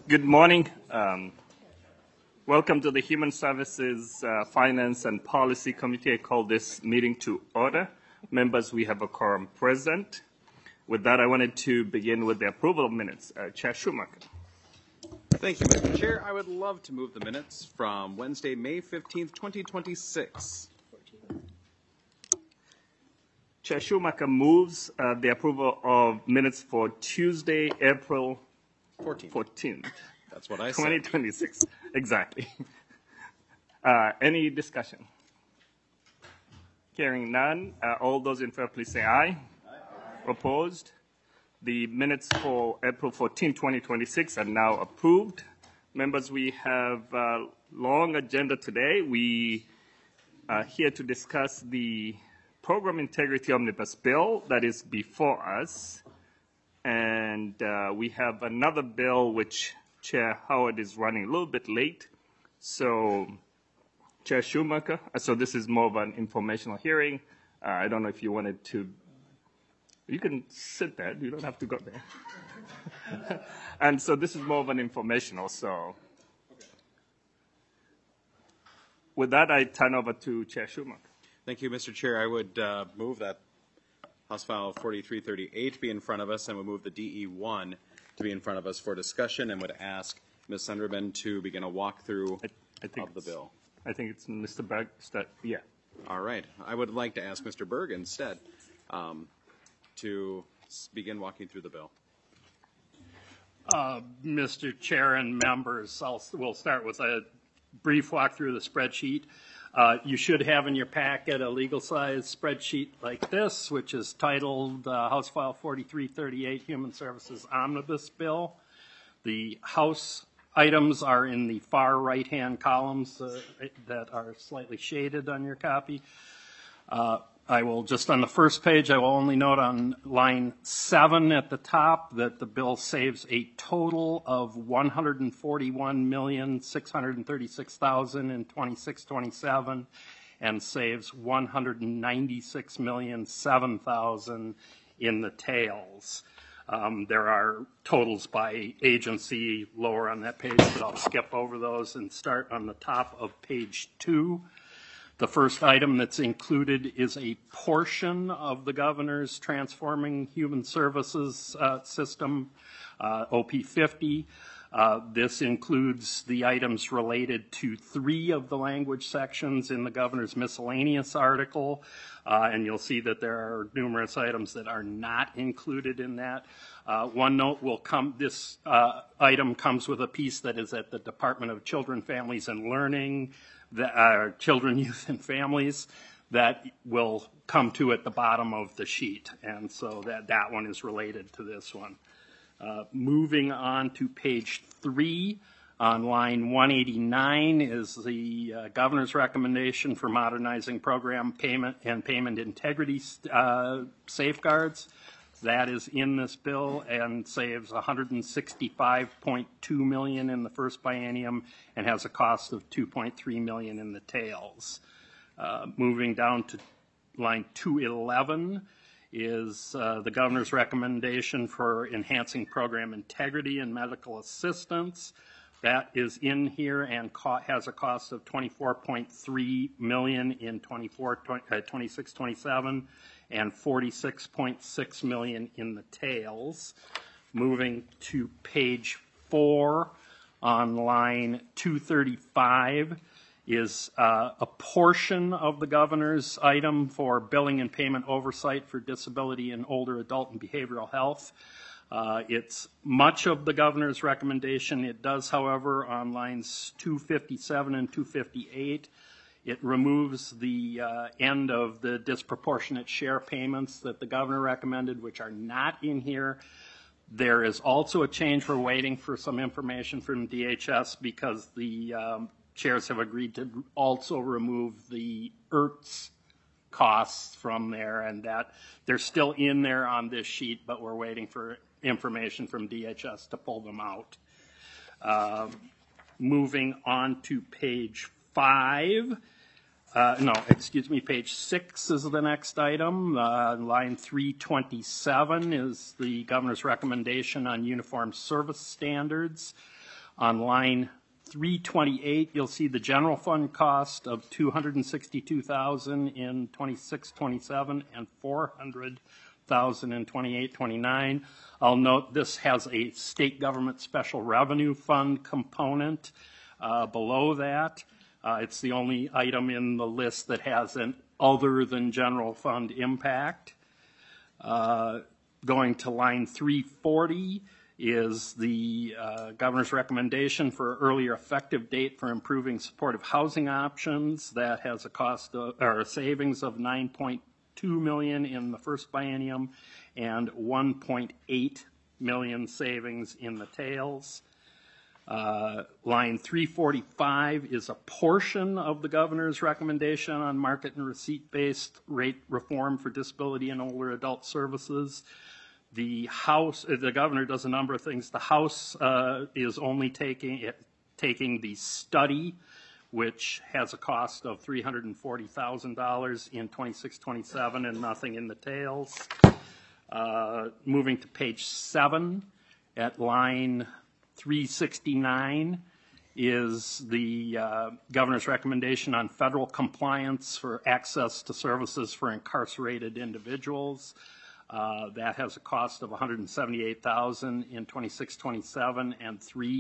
Good morning. Welcome to the Human Services, Finance and Policy Committee. I call this meeting to order. Members, we have a quorum present. With that, I wanted to begin with the approval of minutes. Chair Schumacher. Thank you, Mr. Chair. I would love to move the minutes from Wednesday, May 15th, 2026. Chair Schumacher moves the approval of minutes for Tuesday, April 14th. That's what I said. 2026. Exactly. Any discussion? Hearing none. All those in favor, please say aye. Aye. Opposed? The minutes for April 14, 2026 are now approved. Members, we have a long agenda today. We are here to discuss the Program Integrity Omnibus Bill that is before us. And we have another bill which Chair Howard is running a little bit late. So, Chair Schumacher, so this is more of an informational hearing. I don't know if you wanted to, you can sit there, you don't have to go there. And so this is more of an informational, so. Okay. With that, I turn over to Chair Schumacher. Thank you, Mr. Chair. I would move that House File 4338 be in front of us, and would move the DE1 to be in front of us for discussion, and would ask Ms. Sunderman to begin a walkthrough of the bill. I think it's Mr. Berg. Yeah. All right. I would like to ask Mr. Berg instead to begin walking through the bill. Mr. Chair and members, we'll start with a brief walk through the spreadsheet. You should have in your packet a legal-size spreadsheet like this, which is titled House File 4338 Human Services Omnibus Bill. The House items are in the far right-hand columns that are slightly shaded on your copy. I will just on the first page, I will only note on line 7 at the top that the bill saves a total of $141,636,000 in 26-27 and saves $196,007,000 in the tails. There are totals by agency lower on that page, but I'll skip over those and start on the top of page 2. The first item that's included is a portion of the governor's Transforming Human Services System, OP50. This includes the items related to 3 of the language sections in the governor's miscellaneous article, and you'll see that there are numerous items that are not included in that. One note will come, this item comes with a piece that is at the Department of Children, Families, and Learning, Children, Youth, and Families, that will come to at the bottom of the sheet. And so that one is related to this one. Moving on to page 3, on line 189 is the governor's recommendation for modernizing program payment and payment integrity safeguards. That is in this bill and saves $165.2 million in the first biennium and has a cost of $2.3 million in the tails. Moving down to line 211 is the governor's recommendation for enhancing program integrity and medical assistance. That is in here and has a cost of $24.3 million in 26-27 and $46.6 million in the tails. Moving to page 4 on line 235 is a portion of the governor's item for billing and payment oversight for disability in older adult and behavioral health. It's much of the governor's recommendation. It does, however, on lines 257 and 258, it removes the end of the disproportionate share payments that the governor recommended, which are not in here. There is also a change. We're waiting for some information from DHS because the chairs have agreed to also remove the IRTS costs from there, and that they're still in there on this sheet, but we're waiting for information from DHS to pull them out. Moving on to page 5. Page 6 is the next item. Line 327 is the governor's recommendation on uniform service standards. On line 328, you'll see the general fund cost of $262,000 in 26-27 and $400,000 in 28-29. I'll note this has a state government special revenue fund component below that. It's the only item in the list that has an other than general fund impact. Going to line 340 is the governor's recommendation for earlier effective date for improving supportive housing options. That has a cost of, or a savings of $9.2 million in the first biennium and $1.8 million savings in the tails. Line 345 is a portion of the governor's recommendation on market and receipt-based rate reform for disability and older adult services. The governor does a number of things. The House is only taking the study, which has a cost of $340,000 in 26-27 and nothing in the tails. Moving to page 7 at line 369 is the governor's recommendation on federal compliance for access to services for incarcerated individuals. That has a cost of $178,000 in 26-27 and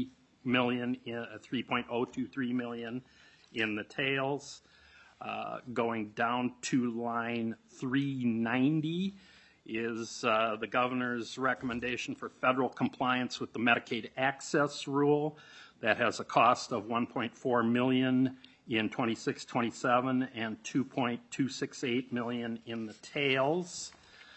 $3.023 million in the tails. Going down to line 390 is the governor's recommendation for federal compliance with the Medicaid access rule. That has a cost of $1.4 million in 26-27 and $2.268 million in the tails.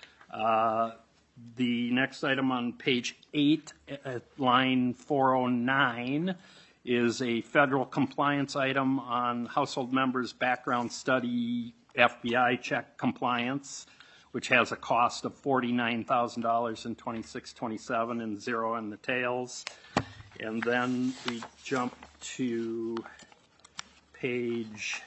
The next item on page 8 at line 409 is a federal compliance item on household members' background study FBI check compliance, which has a cost of $49,000 in 26-27 and $0 in the tails. And then we jump to page,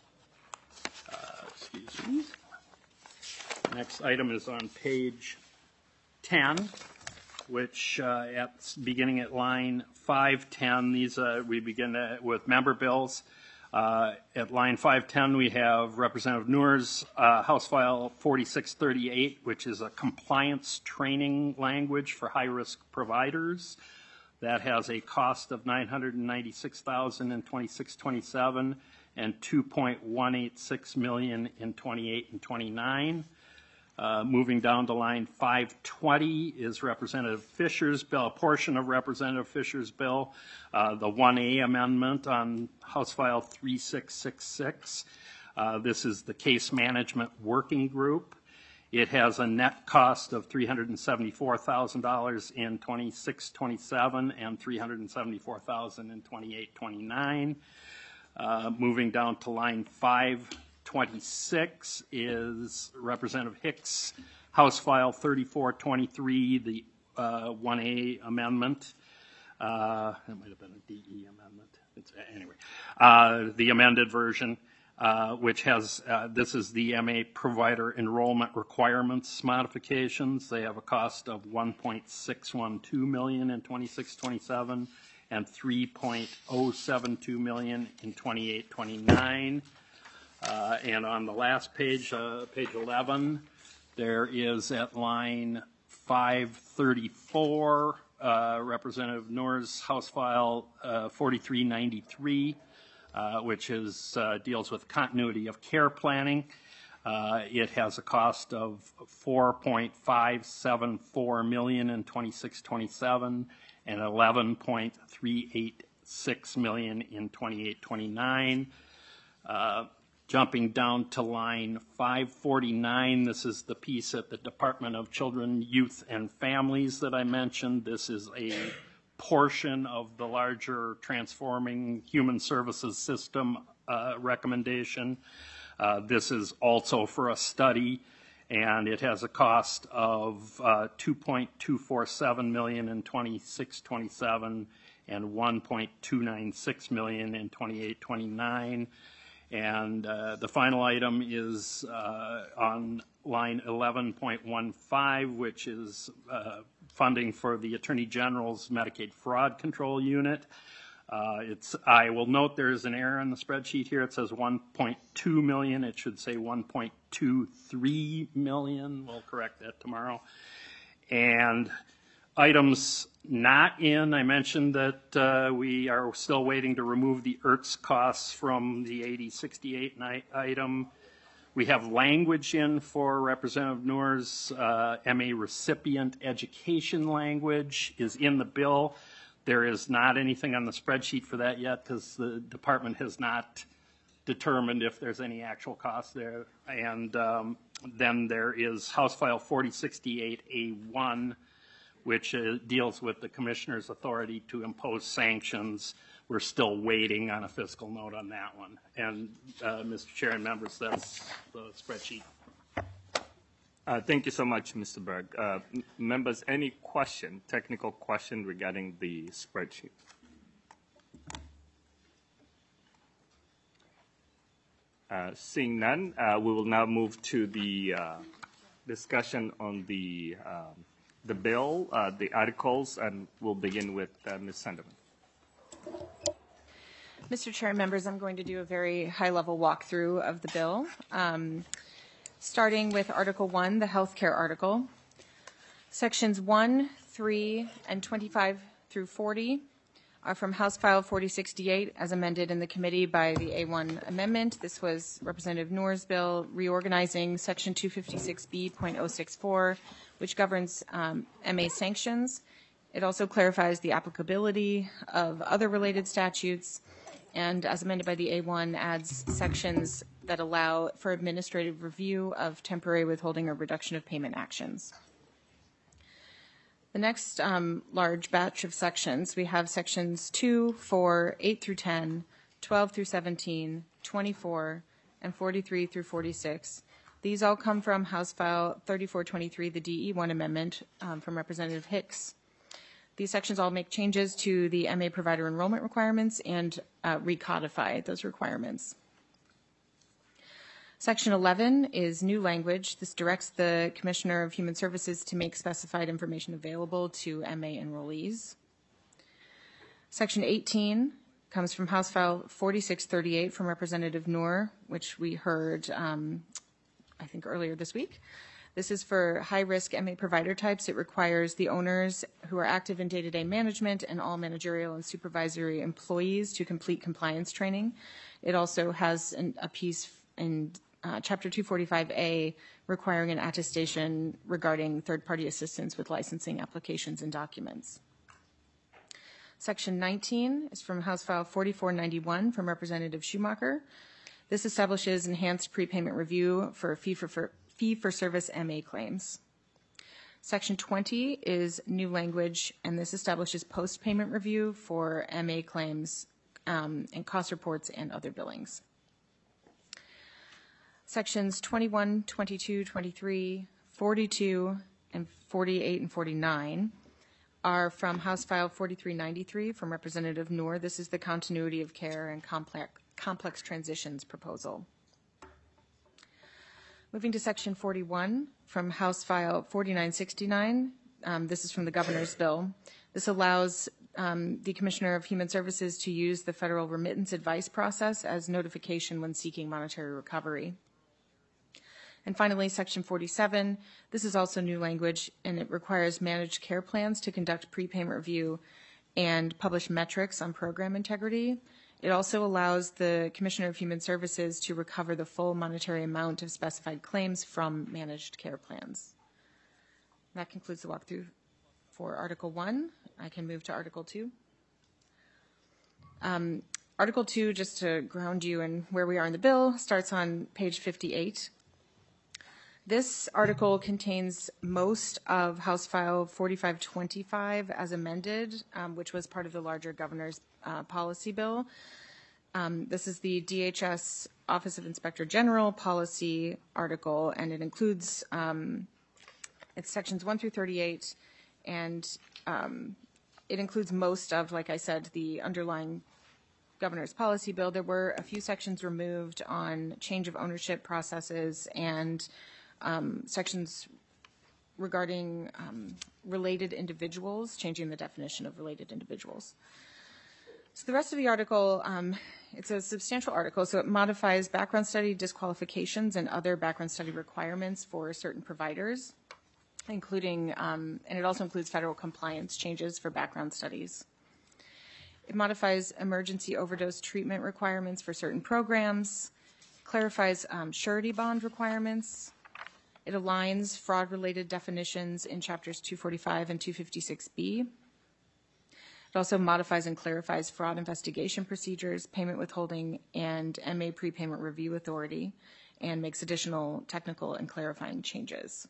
next item is on page 10, which beginning at line 510, these we begin with member bills. At line 510, we have Representative Noor's House File 4638, which is a compliance training language for high-risk providers. That has a cost of $996,000 in 26-27 and $2.186 million in 28 and 29. Moving down to line 520 is Representative Fisher's bill, a portion of Representative Fisher's bill, the 1A amendment on House File 3666. This is the case management working group. It has a net cost of $374,000 in 26-27 and $374,000 in 28-29. Moving down to line 526 is Representative Hicks, House File 3423, the 1A amendment. It might have been a DE amendment. Anyway, the amended version, which has, this is the MA provider enrollment requirements modifications. They have a cost of $1.612 million in 26-27 and $3.072 million in 28-29. And on the last page, page 11, there is at line 534, Representative Noor's House File 4393, which is deals with continuity of care planning. It has a cost of $4.574 million in 26-27 and $11.386 million in 28-29. Jumping down to line 549, this is the piece at the Department of Children, Youth, and Families that I mentioned. This is a portion of the larger Transforming Human Services System recommendation. This is also for a study, and it has a cost of $2.247 million in 26-27 and $1.296 million in 28-29. And the final item is on line 11.15, which is funding for the Attorney General's Medicaid Fraud Control Unit. I will note there is an error in the spreadsheet here. It says 1.2 million. It should say 1.23 million. We'll correct that tomorrow. And items not in, I mentioned that we are still waiting to remove the IRTS costs from the 8068 item. We have language in for Representative Noor's MA recipient education language is in the bill. There is not anything on the spreadsheet for that yet because the department has not determined if there's any actual cost there. And then there is House File 4068A1, which deals with the commissioner's authority to impose sanctions. We're still waiting on a fiscal note on that one. And Mr. Chair and members, that's the spreadsheet. Thank you so much, Mr. Berg. Members, any question, technical question regarding the spreadsheet? Seeing none, we will now move to the discussion on the bill, the articles, and we'll begin with Ms. Sunderman. Mr. Chair and members, I'm going to do a very high-level walkthrough of the bill. Starting with Article 1, the healthcare article. Sections 1, 3, and 25 through 40 are from House File 4068 as amended in the committee by the A1 amendment. This was Representative Noor's bill reorganizing Section 256B.064, which governs MA sanctions. It also clarifies the applicability of other related statutes, and as amended by the A1, adds sections that allow for administrative review of temporary withholding or reduction of payment actions. The next large batch of sections, we have sections 2, 4, 8 through 10, 12 through 17, 24, and 43 through 46. These all come from House File 3423, the DE1 amendment from Representative Hicks. These sections all make changes to the MA provider enrollment requirements and recodify those requirements. Section 11 is new language. This directs the Commissioner of Human Services to make specified information available to MA enrollees. Section 18 comes from House File 4638 from Representative Noor, which we heard, I think, earlier this week. This is for high-risk MA provider types. It requires the owners who are active in day-to-day management and all managerial and supervisory employees to complete compliance training. It also has a piece in Chapter 245A requiring an attestation regarding third-party assistance with licensing applications and documents. Section 19 is from House File 4491 from Representative Schumacher. This establishes enhanced prepayment review for fee-for-service MA claims. Section 20 is new language, and this establishes post-payment review for MA claims and cost reports and other billings. Sections 21, 22, 23, 42, and 48 and 49 are from House File 4393 from Representative Noor. This is the continuity of care and complex transitions proposal. Moving to Section 41 from House File 4969, this is from the Governor's bill. This allows the Commissioner of Human Services to use the federal remittance advice process as notification when seeking monetary recovery. And finally, Section 47, this is also new language, and it requires managed care plans to conduct prepayment review and publish metrics on program integrity. It also allows the Commissioner of Human Services to recover the full monetary amount of specified claims from managed care plans. That concludes the walkthrough for Article 1. I can move to Article 2. Article 2, just to ground you in where we are in the bill, starts on page 58. This article contains most of House File 4525 as amended, which was part of the larger governor's policy bill. This is the DHS Office of Inspector General policy article, and it includes it's sections 1 through 38, and it includes most of, like I said, the underlying governor's policy bill. There were a few sections removed on change of ownership processes and sections regarding related individuals, changing the definition of related individuals. So the rest of the article, it's a substantial article, so it modifies background study disqualifications and other background study requirements for certain providers, including, and it also includes federal compliance changes for background studies. It modifies emergency overdose treatment requirements for certain programs, clarifies surety bond requirements. It aligns fraud-related definitions in chapters 245 and 256B. It also modifies and clarifies fraud investigation procedures, payment withholding, and MA prepayment review authority, and makes additional technical and clarifying changes.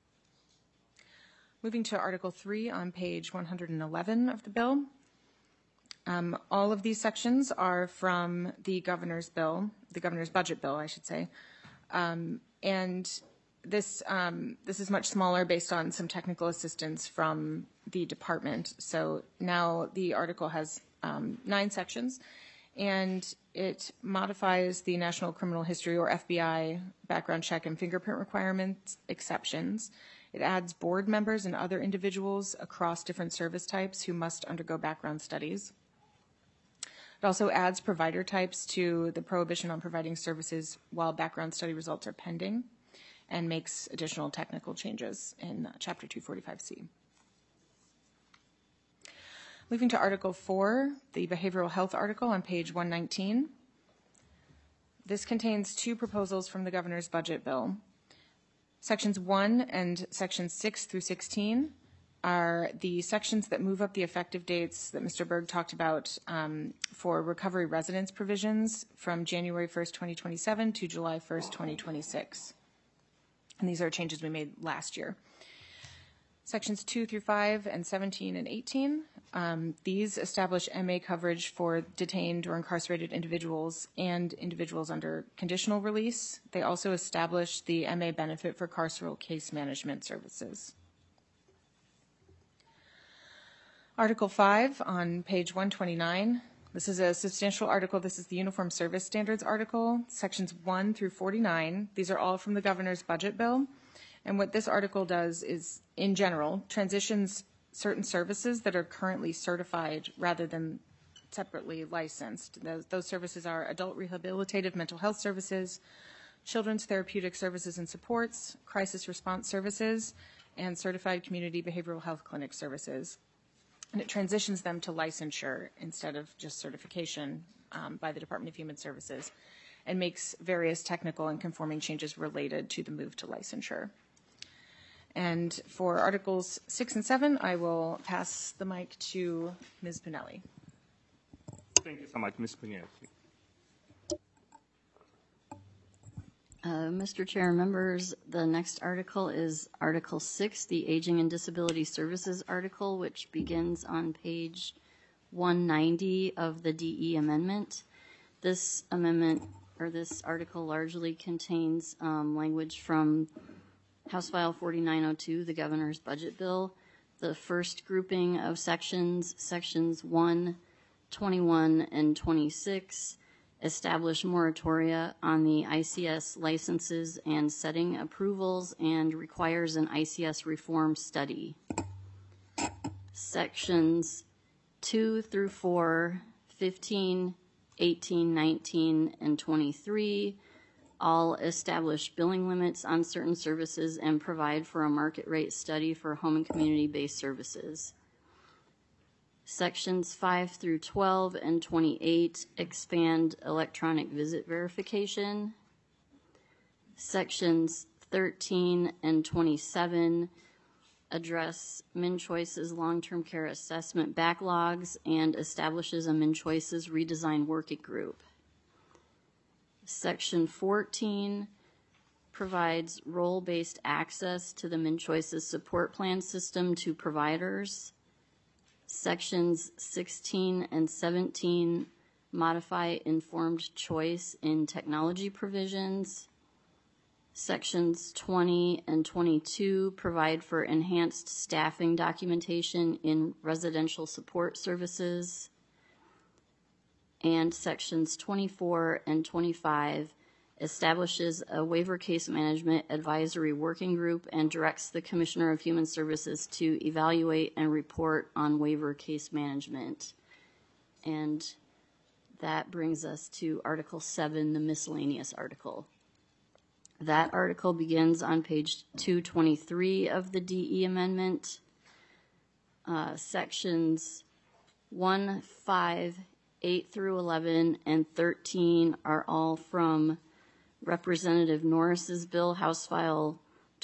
Moving to Article 3 on page 111 of the bill. All of these sections are from the governor's bill, the governor's budget bill, I should say. And this is much smaller based on some technical assistance from the department. So now the article has 9 sections, and it modifies the National Criminal History or FBI background check and fingerprint requirements exceptions. It adds board members and other individuals across different service types who must undergo background studies. It also adds provider types to the prohibition on providing services while background study results are pending, and makes additional technical changes in Chapter 245C. Moving to Article 4, the behavioral health article on page 119. This contains 2 proposals from the governor's budget bill. Sections 1 and sections 6 through 16 are the sections that move up the effective dates that Mr. Berg talked about for recovery residence provisions from January 1st, 2027 to July 1st, 2026. And these are changes we made last year. Sections 2 through 5 and 17 and 18, these establish MA coverage for detained or incarcerated individuals and individuals under conditional release. They also establish the MA benefit for carceral case management services. Article 5 on page 129. This is a substantial article. This is the Uniform Service Standards article, sections 1 through 49. These are all from the governor's budget bill. And what this article does is, in general, transitions certain services that are currently certified rather than separately licensed. Those services are adult rehabilitative mental health services, children's therapeutic services and supports, crisis response services, and certified community behavioral health clinic services. And it transitions them to licensure instead of just certification by the Department of Human Services, and makes various technical and conforming changes related to the move to licensure. And for Articles 6 and 7, I will pass the mic to Ms. Pinelli. Thank you so much, Ms. Pinelli. Mr. Chair and members, the next article is Article 6, the Aging and Disability Services article, which begins on page 190 of the DE amendment. This amendment, or this article, largely contains language from House File 4902, the governor's budget bill. The first grouping of sections 1, 21, and 26, establish moratoria on the ICS licenses and setting approvals, and requires an ICS reform study. Sections 2 through 4, 15, 18, 19, and 23 all establish billing limits on certain services and provide for a market rate study for home and community-based services. Sections 5 through 12 and 28 expand electronic visit verification. Sections 13 and 27 address MnChoice's long-term care assessment backlogs and establishes a MnChoice's redesign working group. Section 14 provides role-based access to the MnChoice's support plan system to providers. Sections 16 and 17 modify informed choice in technology provisions. Sections 20 and 22 provide for enhanced staffing documentation in residential support services. And sections 24 and 25 establishes a waiver case management advisory working group, and directs the Commissioner of Human Services to evaluate and report on waiver case management. And that brings us to Article 7, the miscellaneous article. That article begins on page 223 of the DE amendment. Sections 1, 5, 8 through 11, and 13 are all from Representative Norris's bill, House File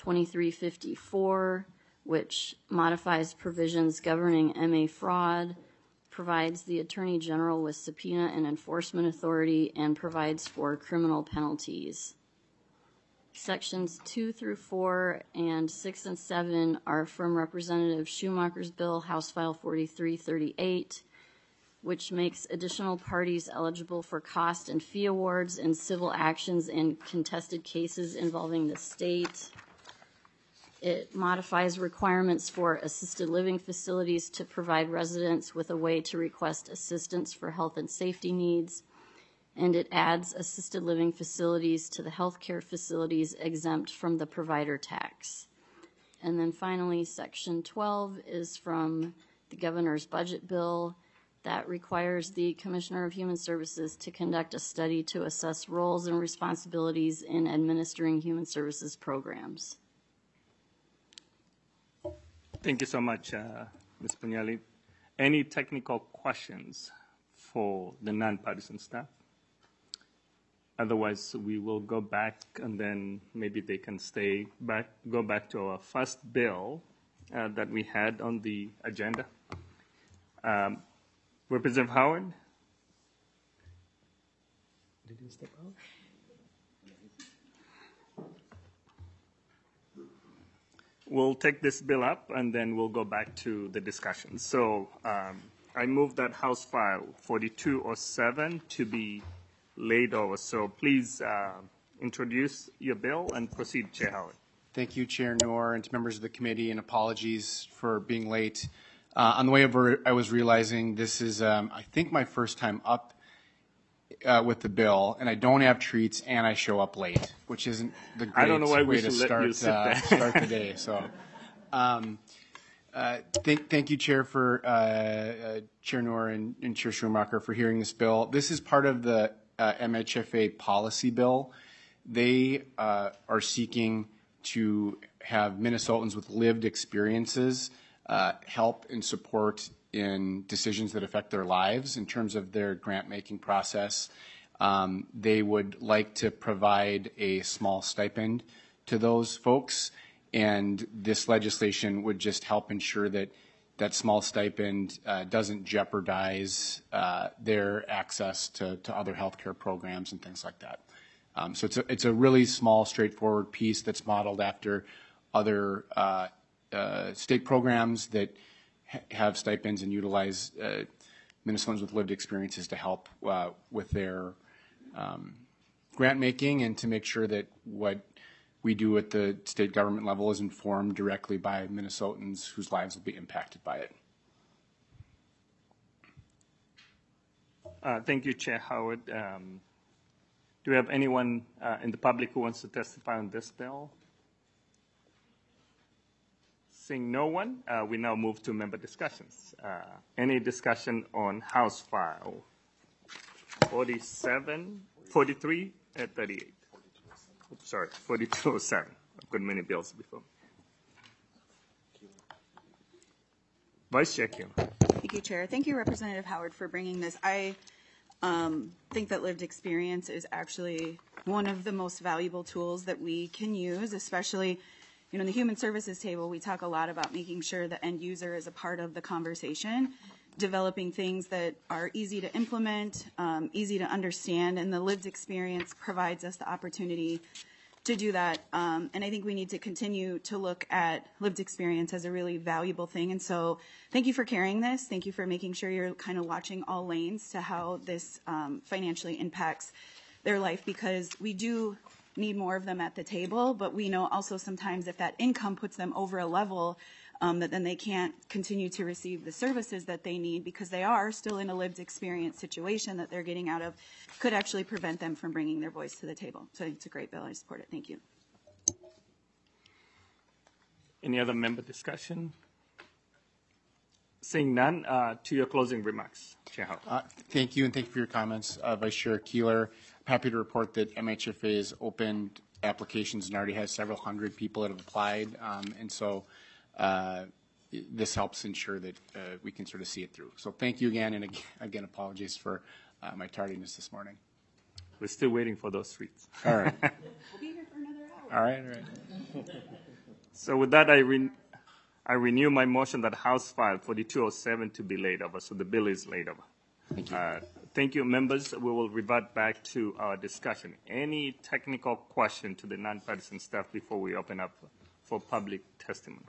2354, which modifies provisions governing MA fraud, provides the Attorney General with subpoena and enforcement authority, and provides for criminal penalties. Sections 2 through 4 and 6 and 7 are from Representative Schumacher's bill, House File 4338, which makes additional parties eligible for cost and fee awards in civil actions in contested cases involving the state. It modifies requirements for assisted living facilities to provide residents with a way to request assistance for health and safety needs. And it adds assisted living facilities to the healthcare facilities exempt from the provider tax. And then finally, Section 12 is from the governor's budget bill that requires the Commissioner of Human Services to conduct a study to assess roles and responsibilities in administering human services programs. Thank you so much, Ms. Pugnali. Any technical questions for the nonpartisan staff? Otherwise, we will go back and then maybe they can go back to our first bill that we had on the agenda. Representative Howard? Did you step out? We'll take this bill up and then we'll go back to the discussion. So I move that House File 4207 to be laid over. So please introduce your bill and proceed, Chair Howard. Thank you, Chair Noor, and to members of the committee, and apologies for being late. On the way over, I was realizing this is, I think, my first time up with the bill, and I don't have treats, and I show up late, which isn't the great I don't know why way we to should let you start sit there. start the day. So, thank you, Chair, for Chair Noor and Chair Schumacher for hearing this bill. This is part of the MHFA policy bill. They are seeking to have Minnesotans with lived experiences help and support in decisions that affect their lives in terms of their grant-making process. They would like to provide a small stipend to those folks, and this legislation would just help ensure that that small stipend doesn't jeopardize their access to other healthcare programs and things like that. So it's a really small, straightforward piece that's modeled after other state programs that have stipends and utilize Minnesotans with lived experiences to help with their grant making and to make sure that what we do at the state government level is informed directly by Minnesotans whose lives will be impacted by it. Thank you, Chair Howard. Do we have anyone in the public who wants to testify on this bill? Seeing no one, we now move to member discussions. Any discussion on House File 43 and 38? Oops, sorry, 4207. I've got many bills before. Vice Chair Kim. Thank you, Chair. Thank you, Representative Howard, for bringing this. I think that lived experience is actually one of the most valuable tools that we can use, especially, in the human services table, we talk a lot about making sure the end user is a part of the conversation, developing things that are easy to implement, easy to understand, and the lived experience provides us the opportunity to do that. And I think we need to continue to look at lived experience as a really valuable thing. And so thank you for carrying this. Thank you for making sure you're kind of watching all lanes to how this financially impacts their life, because we do need more of them at the table, but we know also sometimes if that income puts them over a level, that then they can't continue to receive the services that they need because they are still in a lived experience situation that they're getting out of, could actually prevent them from bringing their voice to the table. So it's a great bill. I support it. Thank you. Any other member discussion? Seeing none, to your closing remarks, Chair Howard. Thank you, and thank you for your comments, Vice Chair Keeler. I'm happy to report that MHFA has opened applications and already has several hundred people that have applied, and so this helps ensure that we can sort of see it through. So thank you again, and again, apologies for my tardiness this morning. We're still waiting for those tweets. All right. We'll be here for another hour. All right. So with that, I renew my motion that House File 4207 to be laid over. So the bill is laid over. Thank you. Thank you, members. We will revert back to our discussion. Any technical question to the nonpartisan staff before we open up for public testimony?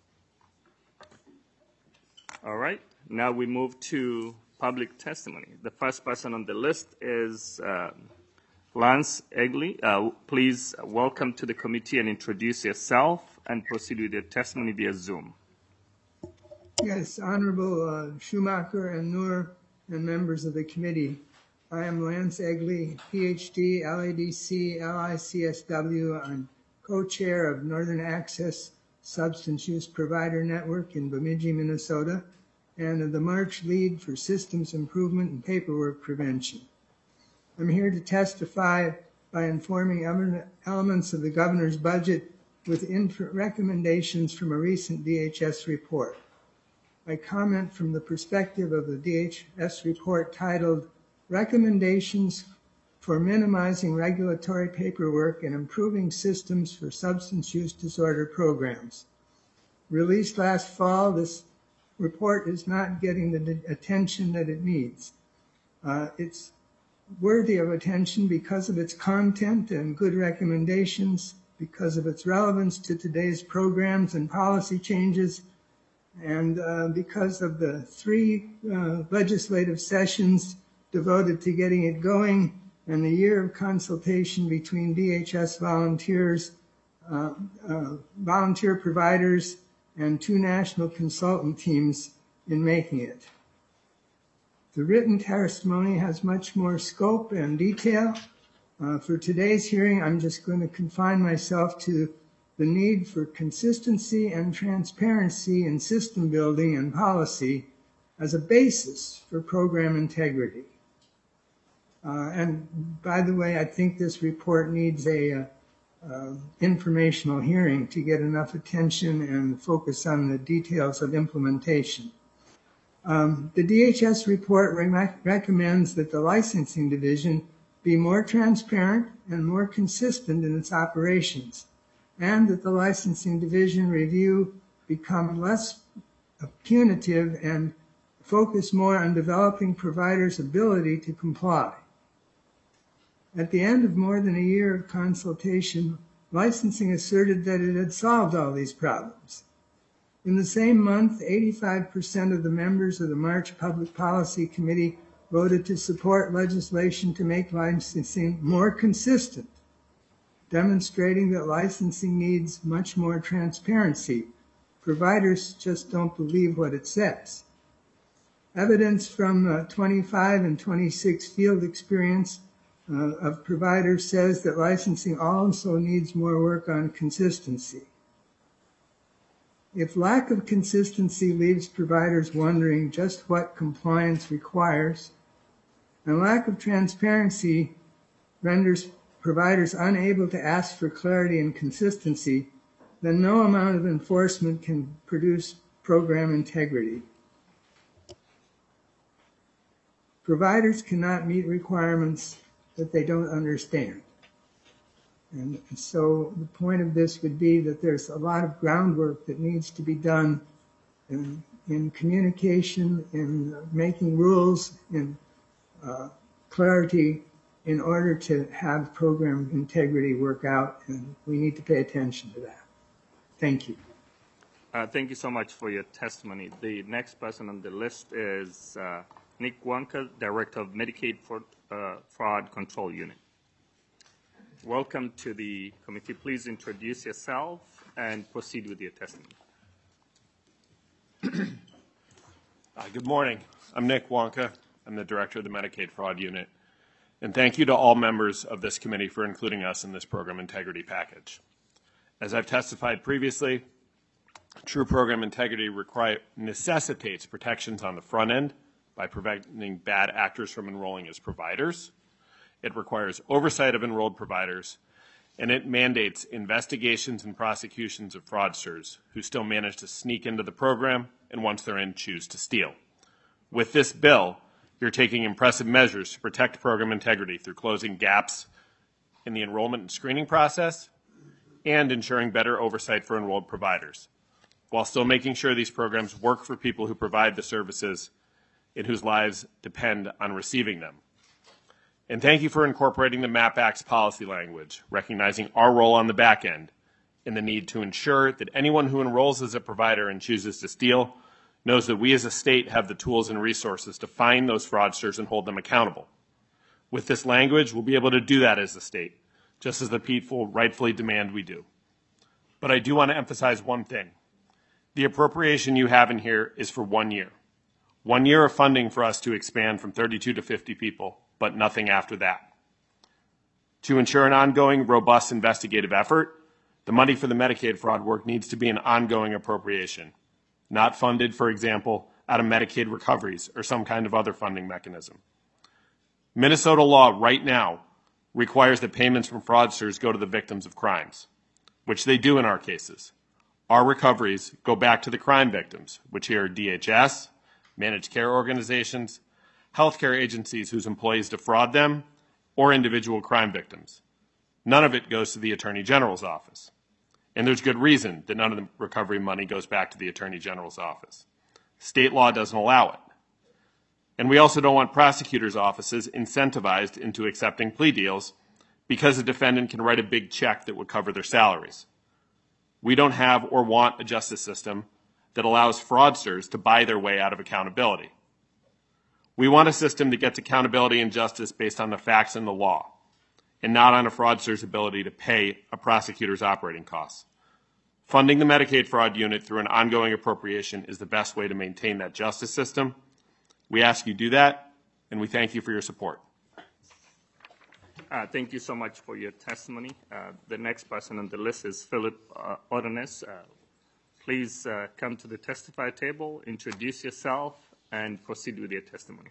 All right. Now we move to public testimony. The first person on the list is Lance Egley. Please welcome to the committee and introduce yourself and proceed with your testimony via Zoom. Yes, Honorable Schumacher and Noor and members of the committee. I am Lance Egley, PhD, LADC, LICSW. I'm co-chair of Northern Access Substance Use Provider Network in Bemidji, Minnesota, and the March lead for systems improvement and paperwork prevention. I'm here to testify by informing elements of the governor's budget with recommendations from a recent DHS report. I comment from the perspective of the DHS report titled Recommendations for Minimizing Regulatory Paperwork and Improving Systems for Substance Use Disorder Programs. Released last fall, this report is not getting the attention that it needs. It's worthy of attention because of its content and good recommendations, because of its relevance to today's programs and policy changes, and because of the 3 legislative sessions devoted to getting it going and the year of consultation between DHS volunteers, volunteer providers, and 2 national consultant teams in making it. The written testimony has much more scope and detail. For today's hearing, I'm just going to confine myself to the need for consistency and transparency in system building and policy as a basis for program integrity. And by the way, I think this report needs a informational hearing to get enough attention and focus on the details of implementation. The DHS report recommends that the licensing division be more transparent and more consistent in its operations, and that the licensing division review become less punitive and focus more on developing providers' ability to comply. At the end of more than a year of consultation, licensing asserted that it had solved all these problems. In the same month, 85% of the members of the March Public Policy Committee voted to support legislation to make licensing more consistent, demonstrating that licensing needs much more transparency. Providers just don't believe what it says. Evidence from 25 and 26 field experience of providers says that licensing also needs more work on consistency. If lack of consistency leaves providers wondering just what compliance requires, and lack of transparency renders providers unable to ask for clarity and consistency, then no amount of enforcement can produce program integrity. Providers cannot meet requirements that they don't understand. And so the point of this would be that there's a lot of groundwork that needs to be done in communication, in making rules, in clarity, in order to have program integrity work out, and we need to pay attention to that. Thank you. Thank you so much for your testimony. The next person on the list is Nick Wonka, Director of Medicaid Fraud Control Unit. Welcome to the committee. Please introduce yourself and proceed with your testimony. Good morning. I'm Nick Wonka. I'm the director of the Medicaid Fraud Unit. And thank you to all members of this committee for including us in this program integrity package. As I've testified previously, true program integrity necessitates protections on the front end by preventing bad actors from enrolling as providers. It requires oversight of enrolled providers, and it mandates investigations and prosecutions of fraudsters who still manage to sneak into the program and once they're in, choose to steal. With this bill, you're taking impressive measures to protect program integrity through closing gaps in the enrollment and screening process and ensuring better oversight for enrolled providers, while still making sure these programs work for people who provide the services and whose lives depend on receiving them. And thank you for incorporating the MAP Act's policy language, recognizing our role on the back end and the need to ensure that anyone who enrolls as a provider and chooses to steal knows that we as a state have the tools and resources to find those fraudsters and hold them accountable. With this language, we'll be able to do that as a state, just as the people rightfully demand we do. But I do want to emphasize one thing. The appropriation you have in here is for 1 year. 1 year of funding for us to expand from 32 to 50 people, but nothing after that. To ensure an ongoing, robust investigative effort, the money for the Medicaid fraud work needs to be an ongoing appropriation, not funded, for example, out of Medicaid recoveries or some kind of other funding mechanism. Minnesota law right now requires that payments from fraudsters go to the victims of crimes, which they do in our cases. Our recoveries go back to the crime victims, which here are DHS, managed care organizations, healthcare agencies whose employees defraud them, or individual crime victims. None of it goes to the Attorney General's office. And there's good reason that none of the recovery money goes back to the Attorney General's office. State law doesn't allow it. And we also don't want prosecutors' offices incentivized into accepting plea deals because a defendant can write a big check that would cover their salaries. We don't have or want a justice system that allows fraudsters to buy their way out of accountability. We want a system that gets accountability and justice based on the facts and the law, and not on a fraudster's ability to pay a prosecutor's operating costs. Funding the Medicaid fraud unit through an ongoing appropriation is the best way to maintain that justice system. We ask you do that, and we thank you for your support. Thank you so much for your testimony. The next person on the list is Philip Odonis. Please come to the testify table, introduce yourself, and proceed with your testimony.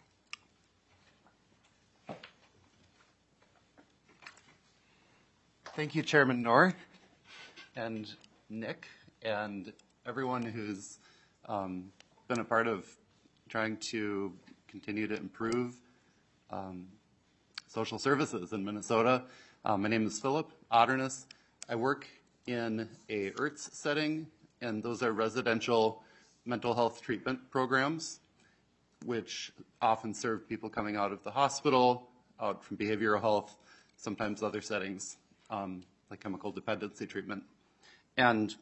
Thank you, Chairman Knorr, and Nick, and everyone who's been a part of trying to continue to improve social services in Minnesota. My name is Philip Odonis. I work in a IRTS setting, and those are residential mental health treatment programs, which often serve people coming out of the hospital, out from behavioral health, sometimes other settings, like chemical dependency treatment. And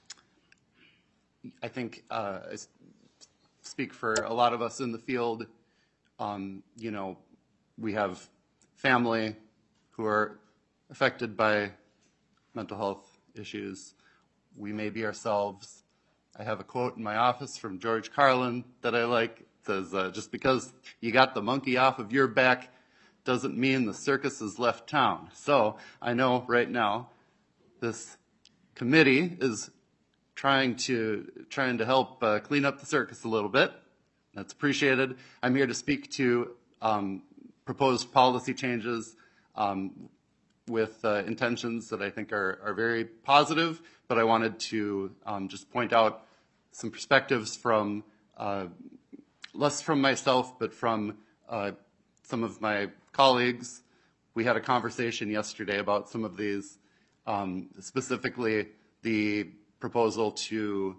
I think I speak for a lot of us in the field. You know, we have family who are affected by mental health issues. We may be ourselves. I have a quote in my office from George Carlin that I like. It says, just because you got the monkey off of your back doesn't mean the circus has left town. So I know right now this committee is trying to help clean up the circus a little bit. That's appreciated. I'm here to speak to proposed policy changes with intentions that I think are very positive, but I wanted to just point out some perspectives from, less from myself, but from some of my colleagues. We had a conversation yesterday about some of these, specifically the proposal to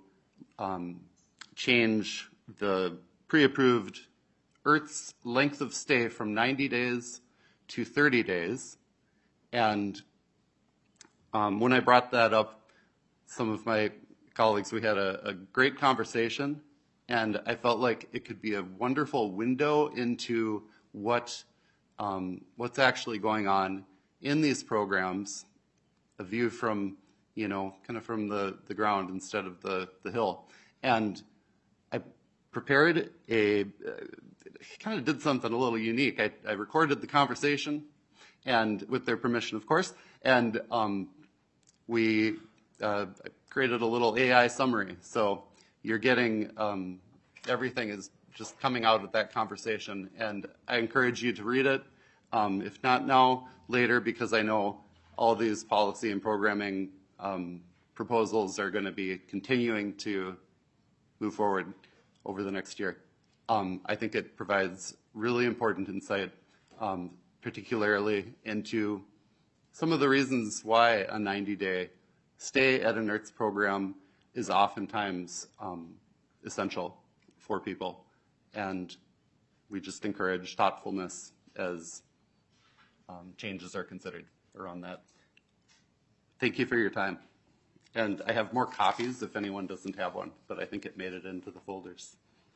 change the pre-approved IRTS length of stay from 90 days to 30 days. And when I brought that up, some of my colleagues, we had a great conversation, and I felt like it could be a wonderful window into what's actually going on in these programs, a view from, you know, kind of from the ground instead of the hill. And prepared kind of did something a little unique. I recorded the conversation, and with their permission, of course, and we created a little AI summary. So you're getting everything is just coming out of that conversation, and I encourage you to read it. If not now, later, because I know all these policy and programming proposals are going to be continuing to move forward over the next year. I think it provides really important insight, particularly into some of the reasons why a 90-day stay at an IRTS program is oftentimes essential for people. And we just encourage thoughtfulness as changes are considered around that. Thank you for your time. And I have more copies if anyone doesn't have one, but I think it made it into the folders.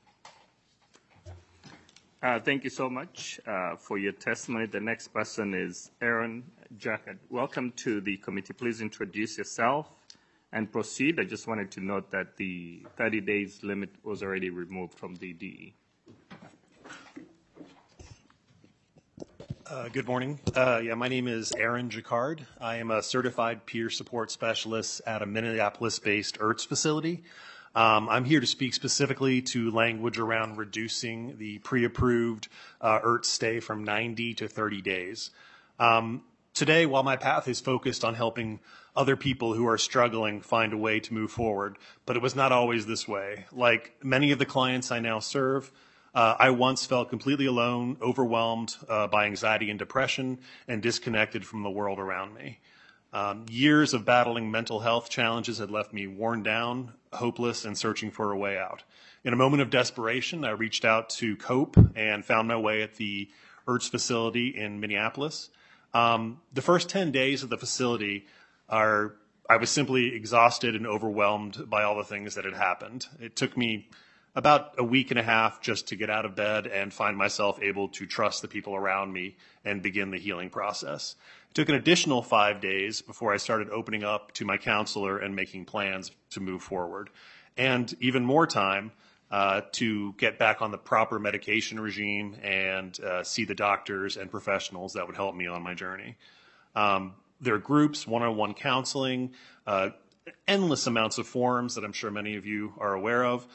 Thank you so much for your testimony. The next person is Aaron Jackett. Welcome to the committee. Please introduce yourself and proceed. I just wanted to note that the 30 days limit was already removed from the DE. Good morning. My name is Aaron Jacquard. I am a certified peer support specialist at a Minneapolis-based IRTS facility. I'm here to speak specifically to language around reducing the pre-approved IRTS stay from 90 to 30 days. Today, while my path is focused on helping other people who are struggling find a way to move forward, but it was not always this way. Like many of the clients I now serve, I once felt completely alone, overwhelmed by anxiety and depression, and disconnected from the world around me. Years of battling mental health challenges had left me worn down, hopeless, and searching for a way out. In a moment of desperation, I reached out to COPE and found my way at the IRTS facility in Minneapolis. The first 10 days of the facility I was simply exhausted and overwhelmed by all the things that had happened. It took me about a week and a half just to get out of bed and find myself able to trust the people around me and begin the healing process. It took an additional 5 days before I started opening up to my counselor and making plans to move forward. And even more time to get back on the proper medication regime and see the doctors and professionals that would help me on my journey. There are groups, one-on-one counseling, endless amounts of forms that I'm sure many of you are aware of.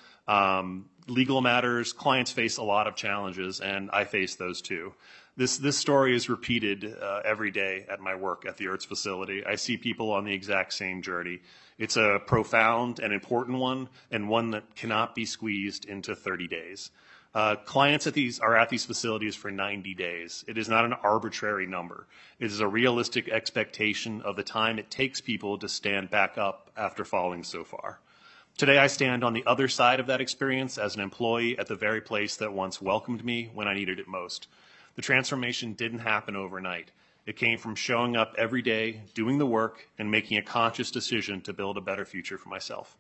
Legal matters, clients face a lot of challenges, and I face those too. This story is repeated every day at my work at the IRTS facility. I see people on the exact same journey. It's a profound and important one, and one that cannot be squeezed into 30 days. Clients are at these facilities for 90 days. It is not an arbitrary number. It is a realistic expectation of the time it takes people to stand back up after falling so far. Today, I stand on the other side of that experience as an employee at the very place that once welcomed me when I needed it most. The transformation didn't happen overnight. It came from showing up every day, doing the work, and making a conscious decision to build a better future for myself.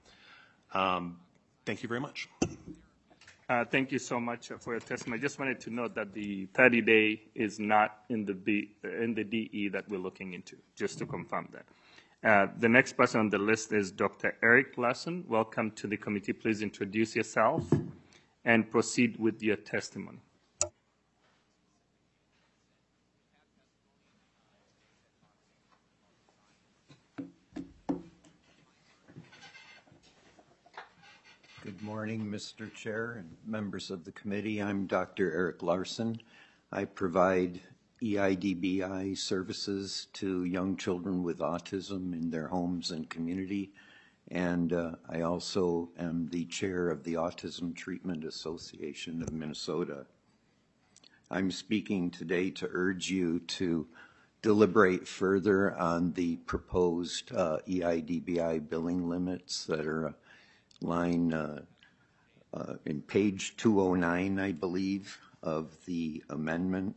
Thank you very much. Thank you so much for your testimony. I just wanted to note that the 30-day is not in the DE that we're looking into, just to confirm that. The next person on the list is Dr. Eric Larson. Welcome to the committee. Please introduce yourself and proceed with your testimony. Good morning, Mr. Chair and members of the committee. I'm Dr. Eric Larson. I provide EIDBI services to young children with autism in their homes and community, and I also am the chair of the Autism Treatment Association of Minnesota. I'm speaking today to urge you to deliberate further on the proposed EIDBI billing limits that are line in page 209, I believe, of the amendment.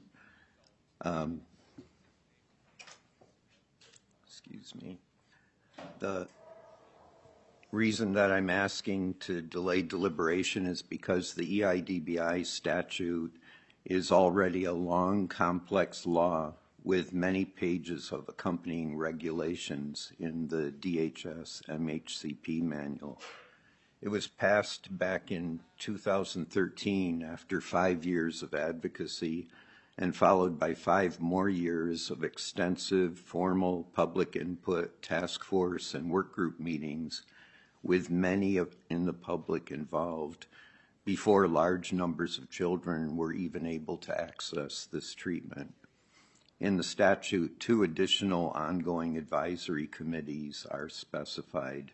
Excuse me. The reason that I'm asking to delay deliberation is because the EIDBI statute is already a long, complex law with many pages of accompanying regulations in the DHS MHCP manual. It was passed back in 2013 after 5 years of advocacy and followed by 5 more years of extensive formal public input, task force, and work group meetings with many in the public involved before large numbers of children were even able to access this treatment. In the statute, 2 additional ongoing advisory committees are specified.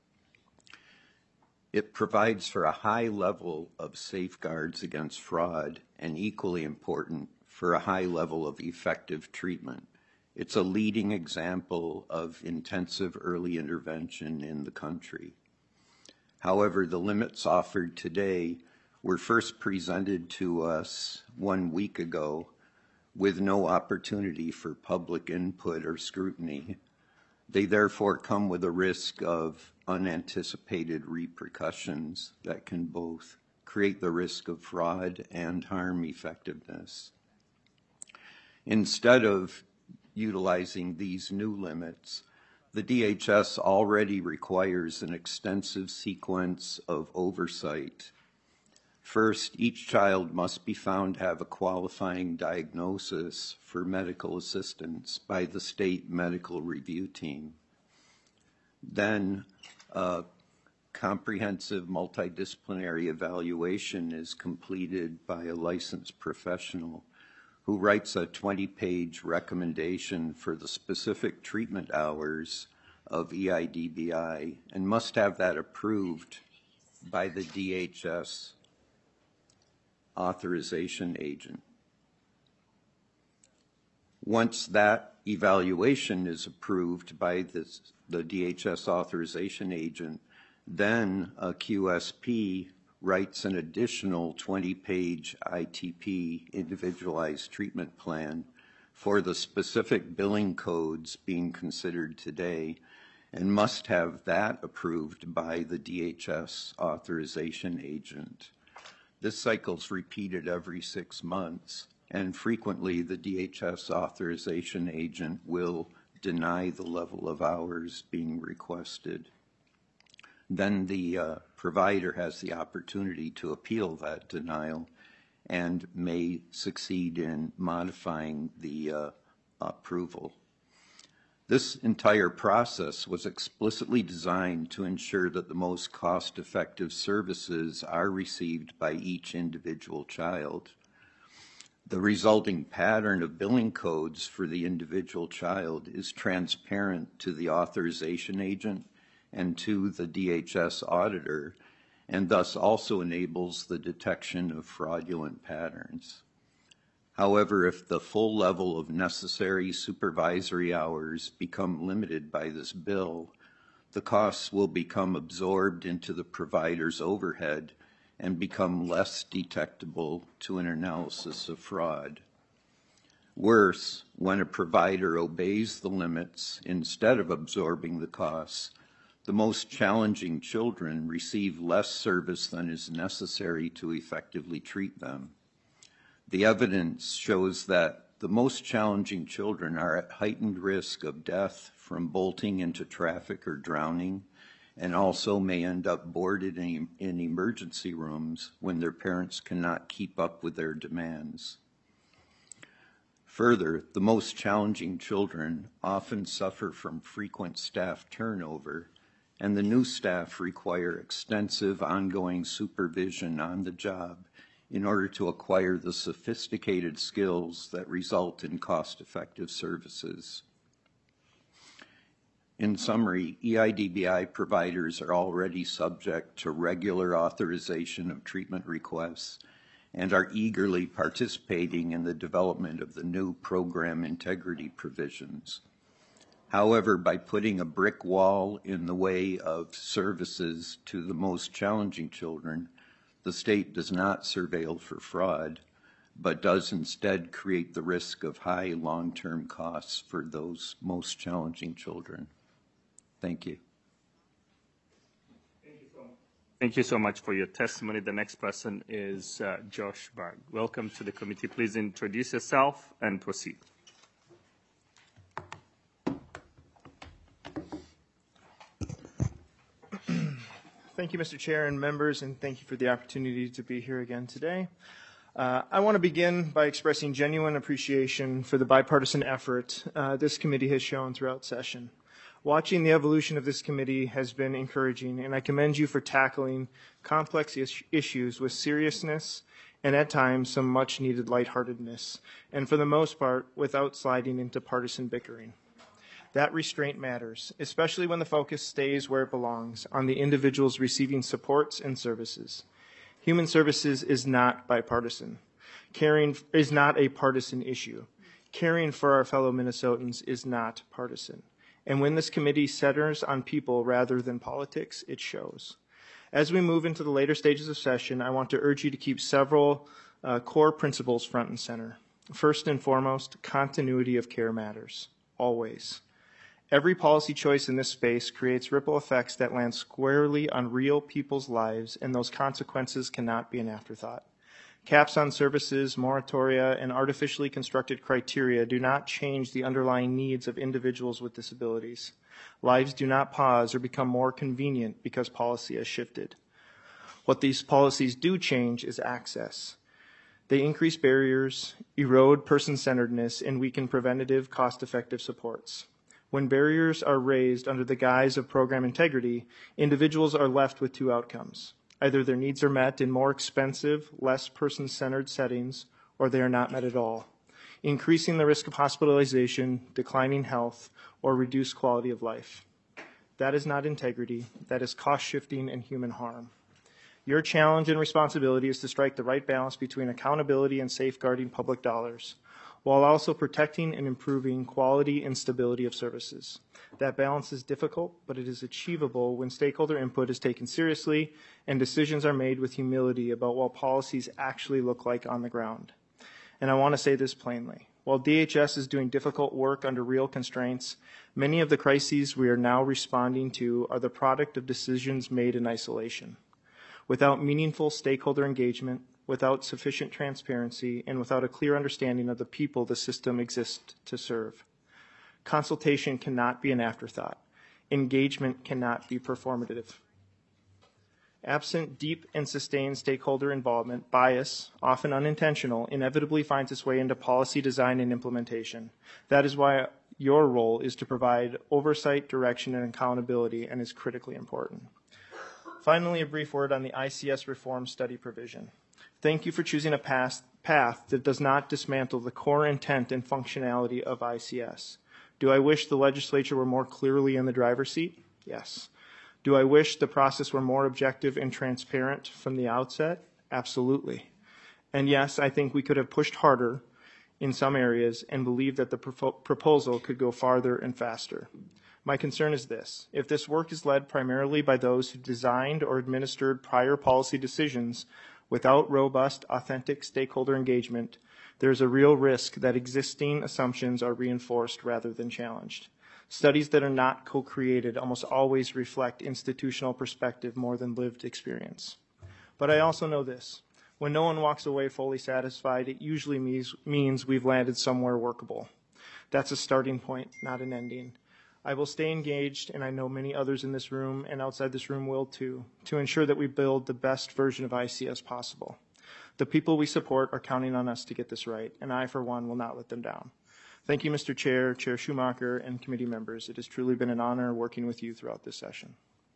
It provides for a high level of safeguards against fraud and, equally important, for a high level of effective treatment. It's a leading example of intensive early intervention in the country. However, the limits offered today were first presented to us 1 week ago with no opportunity for public input or scrutiny. They therefore come with a risk of unanticipated repercussions that can both create the risk of fraud and harm effectiveness. Instead of utilizing these new limits, the DHS already requires an extensive sequence of oversight. First, each child must be found to have a qualifying diagnosis for medical assistance by the state medical review team. Then, a comprehensive multidisciplinary evaluation is completed by a licensed professional who writes a 20-page recommendation for the specific treatment hours of EIDBI and must have that approved by the DHS authorization agent. Once that evaluation is approved by the DHS authorization agent, then a QSP writes an additional 20-page ITP, individualized treatment plan, for the specific billing codes being considered today and must have that approved by the DHS authorization agent. This cycle is repeated every 6 months, and frequently the DHS authorization agent will deny the level of hours being requested. Then the provider has the opportunity to appeal that denial and may succeed in modifying the approval. This entire process was explicitly designed to ensure that the most cost-effective services are received by each individual child. The resulting pattern of billing codes for the individual child is transparent to the authorization agent and to the DHS auditor, and thus also enables the detection of fraudulent patterns. However, if the full level of necessary supervisory hours become limited by this bill, the costs will become absorbed into the provider's overhead and become less detectable to an analysis of fraud. Worse, when a provider obeys the limits instead of absorbing the costs, the most challenging children receive less service than is necessary to effectively treat them. The evidence shows that the most challenging children are at heightened risk of death from bolting into traffic or drowning, and also may end up boarded in emergency rooms when their parents cannot keep up with their demands. Further, the most challenging children often suffer from frequent staff turnover, and the new staff require extensive ongoing supervision on the job in order to acquire the sophisticated skills that result in cost-effective services. In summary, EIDBI providers are already subject to regular authorization of treatment requests and are eagerly participating in the development of the new program integrity provisions. However, by putting a brick wall in the way of services to the most challenging children, the state does not surveil for fraud, but does instead create the risk of high long-term costs for those most challenging children. Thank you. Thank you so much for your testimony. The next person is Josh Berg. Welcome to the committee. Please introduce yourself and proceed. Thank you, Mr. Chair and members, and thank you for the opportunity to be here again today. I want to begin by expressing genuine appreciation for the bipartisan effort this committee has shown throughout session. Watching the evolution of this committee has been encouraging, and I commend you for tackling complex issues with seriousness and at times some much-needed lightheartedness, and for the most part, without sliding into partisan bickering. That restraint matters, especially when the focus stays where it belongs, on the individuals receiving supports and services. Human services is not bipartisan. Caring is not a partisan issue. Caring for our fellow Minnesotans is not partisan. And when this committee centers on people rather than politics, it shows. As we move into the later stages of session, I want to urge you to keep several core principles front and center. First and foremost, continuity of care matters, always. Every policy choice in this space creates ripple effects that land squarely on real people's lives, and those consequences cannot be an afterthought. Caps on services, moratoria, and artificially constructed criteria do not change the underlying needs of individuals with disabilities. Lives do not pause or become more convenient because policy has shifted. What these policies do change is access. They increase barriers, erode person-centeredness, and weaken preventative, cost-effective supports. When barriers are raised under the guise of program integrity, individuals are left with two outcomes. Either their needs are met in more expensive, less person-centered settings, or they are not met at all, increasing the risk of hospitalization, declining health, or reduced quality of life. That is not integrity. That is cost-shifting and human harm. Your challenge and responsibility is to strike the right balance between accountability and safeguarding public dollars, while also protecting and improving quality and stability of services. That balance is difficult, but it is achievable when stakeholder input is taken seriously and decisions are made with humility about what policies actually look like on the ground. And I want to say this plainly. While DHS is doing difficult work under real constraints, many of the crises we are now responding to are the product of decisions made in isolation. Without meaningful stakeholder engagement, without sufficient transparency, and without a clear understanding of the people the system exists to serve. Consultation cannot be an afterthought. Engagement cannot be performative. Absent deep and sustained stakeholder involvement, bias, often unintentional, inevitably finds its way into policy design and implementation. That is why your role is to provide oversight, direction, and accountability, and is critically important. Finally, a brief word on the ICS reform study provision. Thank you for choosing a path that does not dismantle the core intent and functionality of ICS. Do I wish the legislature were more clearly in the driver's seat? Yes. Do I wish the process were more objective and transparent from the outset? Absolutely. And yes, I think we could have pushed harder in some areas and believe that the proposal could go farther and faster. My concern is this. If this work is led primarily by those who designed or administered prior policy decisions without robust, authentic stakeholder engagement, there's a real risk that existing assumptions are reinforced rather than challenged. Studies that are not co-created almost always reflect institutional perspective more than lived experience. But I also know this. When no one walks away fully satisfied, it usually means we've landed somewhere workable. That's a starting point, not an ending. I will stay engaged, and I know many others in this room and outside this room will too, to ensure that we build the best version of ICS possible. The people we support are counting on us to get this right, and I, for one, will not let them down. Thank you, Mr. Chair, Chair Schumacher, and committee members. It has truly been an honor working with you throughout this session.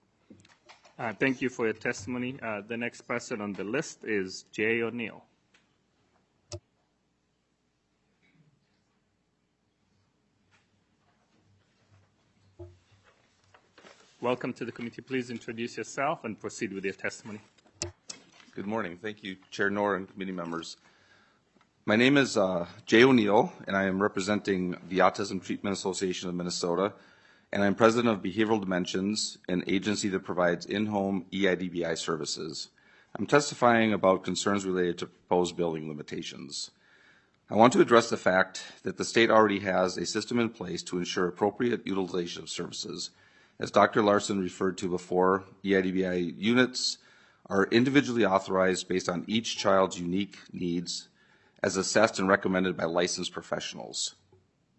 Thank you for your testimony. The next person on the list is Jay O'Neill. Welcome to the committee. Please introduce yourself and proceed with your testimony. Good morning. Thank you, Chair Knorr and committee members. My name is Jay O'Neill, and I am representing the Autism Treatment Association of Minnesota, and I'm president of Behavioral Dimensions, an agency that provides in-home EIDBI services. I'm testifying about concerns related to proposed building limitations. I want to address the fact that the state already has a system in place to ensure appropriate utilization of services. As Dr. Larson referred to before, EIDBI units are individually authorized based on each child's unique needs as assessed and recommended by licensed professionals.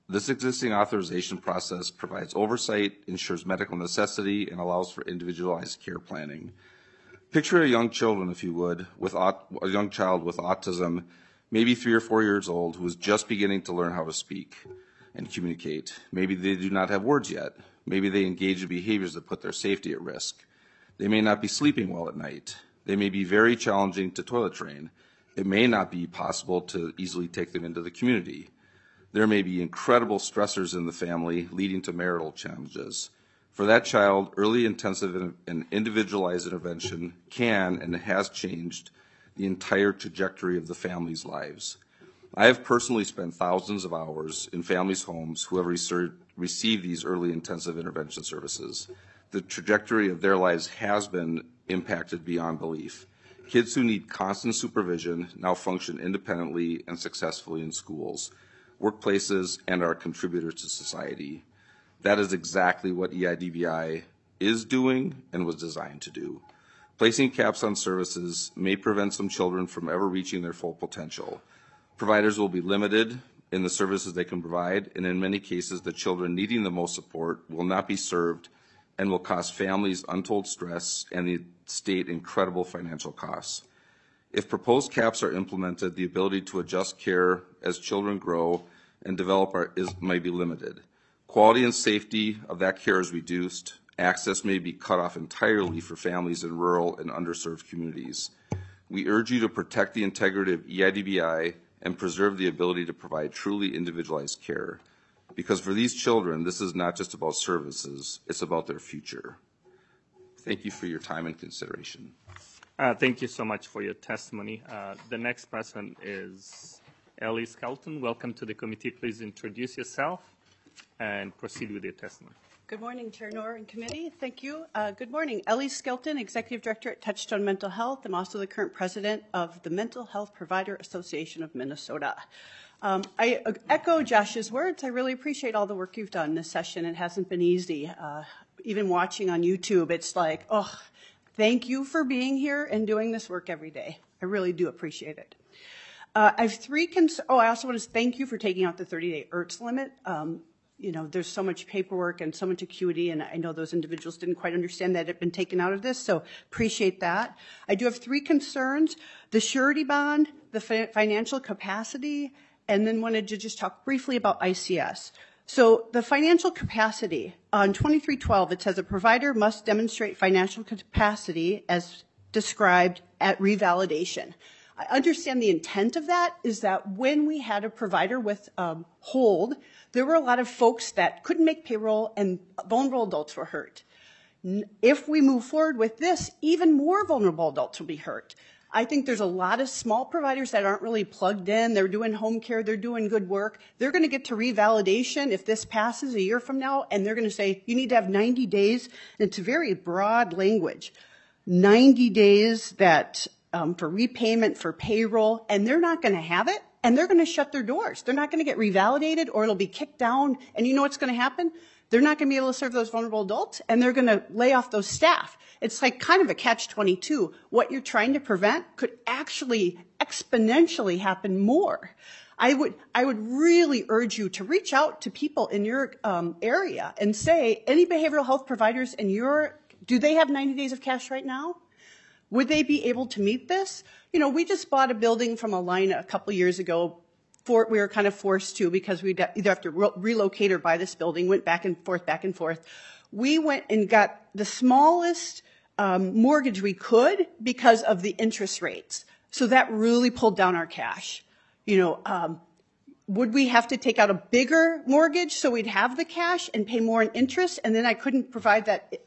This existing authorization process provides oversight, ensures medical necessity, and allows for individualized care planning. Picture a young child, if you would, a young child with autism, maybe 3 or 4 years old, who is just beginning to learn how to speak and communicate. Maybe they do not have words yet. Maybe they engage in behaviors that put their safety at risk. They may not be sleeping well at night. They may be very challenging to toilet train. It may not be possible to easily take them into the community. There may be incredible stressors in the family leading to marital challenges. For that child, early intensive and individualized intervention can and has changed the entire trajectory of the family's lives. I have personally spent thousands of hours in families' homes who have received these early intensive intervention services. The trajectory of their lives has been impacted beyond belief. Kids who need constant supervision now function independently and successfully in schools, workplaces, and are contributors to society. That is exactly what EIDBI is doing and was designed to do. Placing caps on services may prevent some children from ever reaching their full potential. Providers will be limited in the services they can provide, and in many cases, the children needing the most support will not be served and will cost families untold stress and the state incredible financial costs. If proposed caps are implemented, the ability to adjust care as children grow and develop may be limited. Quality and safety of that care is reduced. Access may be cut off entirely for families in rural and underserved communities. We urge you to protect the integrity of EIDBI and preserve the ability to provide truly individualized care. Because for these children, this is not just about services, it's about their future. Thank you for your time and consideration. Thank you so much for your testimony. The next person is Ellie Skelton. Welcome to the committee. Please introduce yourself and proceed with your testimony. Good morning, Chair Knorr and committee. Thank you. Good morning. Ellie Skelton, Executive Director at Touchstone Mental Health. I'm also the current president of the Mental Health Provider Association of Minnesota. I echo Josh's words. I really appreciate all the work you've done this session. It hasn't been easy. Even watching on YouTube, it's like, oh, thank you for being here and doing this work every day. I really do appreciate it. I have three I also want to thank you for taking out the 30-day IRTS limit. You know, there's so much paperwork and so much acuity, and I know those individuals didn't quite understand that it had been taken out of this, so appreciate that. I do have three concerns: the surety bond, the financial capacity, and then wanted to just talk briefly about ICS. So the financial capacity, on 2312, it says a provider must demonstrate financial capacity as described at revalidation. I understand the intent of that is that when we had a provider with hold, there were a lot of folks that couldn't make payroll and vulnerable adults were hurt. If we move forward with this, even more vulnerable adults will be hurt. I think there's a lot of small providers that aren't really plugged in. They're doing home care. They're doing good work. They're going to get to revalidation if this passes a year from now, and they're going to say, you need to have 90 days. And it's very broad language. 90 days that for repayment, for payroll, and they're not going to have it, and they're going to shut their doors. They're not going to get revalidated, or it'll be kicked down, and you know what's going to happen? They're not going to be able to serve those vulnerable adults, and they're going to lay off those staff. It's like kind of a catch-22. What you're trying to prevent could actually exponentially happen more. I would really urge you to reach out to people in your area and say, any behavioral health providers in do they have 90 days of cash right now? Would they be able to meet this? You know, we just bought a building from Alina a couple years ago. We were kind of forced to because we'd either have to relocate or buy this building, went back and forth, back and forth. We went and got the smallest mortgage we could because of the interest rates. So that really pulled down our cash. You know, would we have to take out a bigger mortgage so we'd have the cash and pay more in interest? And then I couldn't provide that.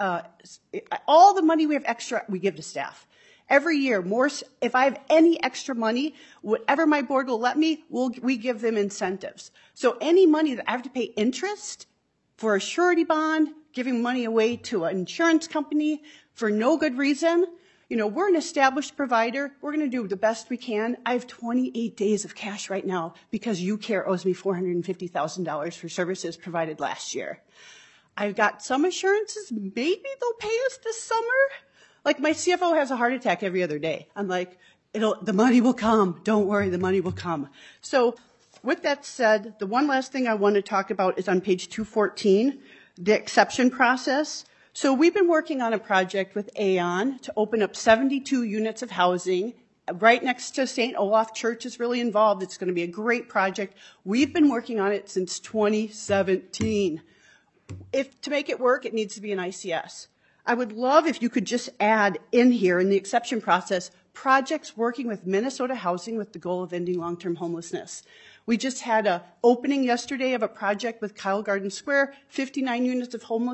All the money we have extra, we give to staff. Every year, if I have any extra money, whatever my board will let me, we give them incentives. So any money that I have to pay interest for a surety bond, giving money away to an insurance company for no good reason, you know, we're an established provider. We're going to do the best we can. I have 28 days of cash right now because UCare owes me $450,000 for services provided last year. I've got some assurances. Maybe they'll pay us this summer. Like my CFO has a heart attack every other day. I'm like, the money will come. Don't worry, the money will come. So With that said, the one last thing I want to talk about is on page 214, the exception process. So we've been working on a project with Aon to open up 72 units of housing right next to St. Olaf Church is really involved. It's going to be a great project. We've been working on it since 2017. To make it work, it needs to be an ICS. I would love if you could just add in here in the exception process, projects working with Minnesota Housing with the goal of ending long-term homelessness. We just had an opening yesterday of a project with Kyle Garden Square, 59 units,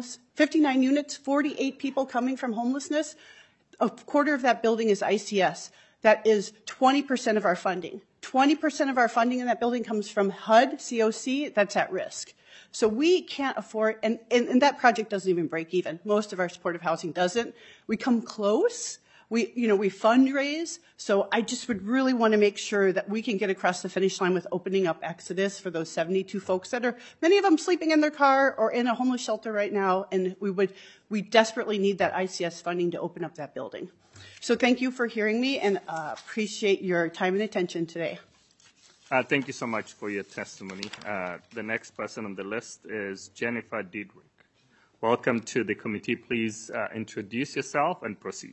48 people coming from homelessness. A quarter of that building is ICS. That is 20% of our funding. 20% of our funding in that building comes from HUD, COC, that's at risk. So we can't afford, and that project doesn't even break even. Most of our supportive housing doesn't. We come close. We fundraise. So I just would really want to make sure that we can get across the finish line with opening up Exodus for those 72 folks that are, many of them sleeping in their car or in a homeless shelter right now. And we desperately need that ICS funding to open up that building. So thank you for hearing me, and appreciate your time and attention today. Thank you so much for your testimony. The next person on the list is Jennifer Diedrich. Welcome to the committee. Please introduce yourself and proceed.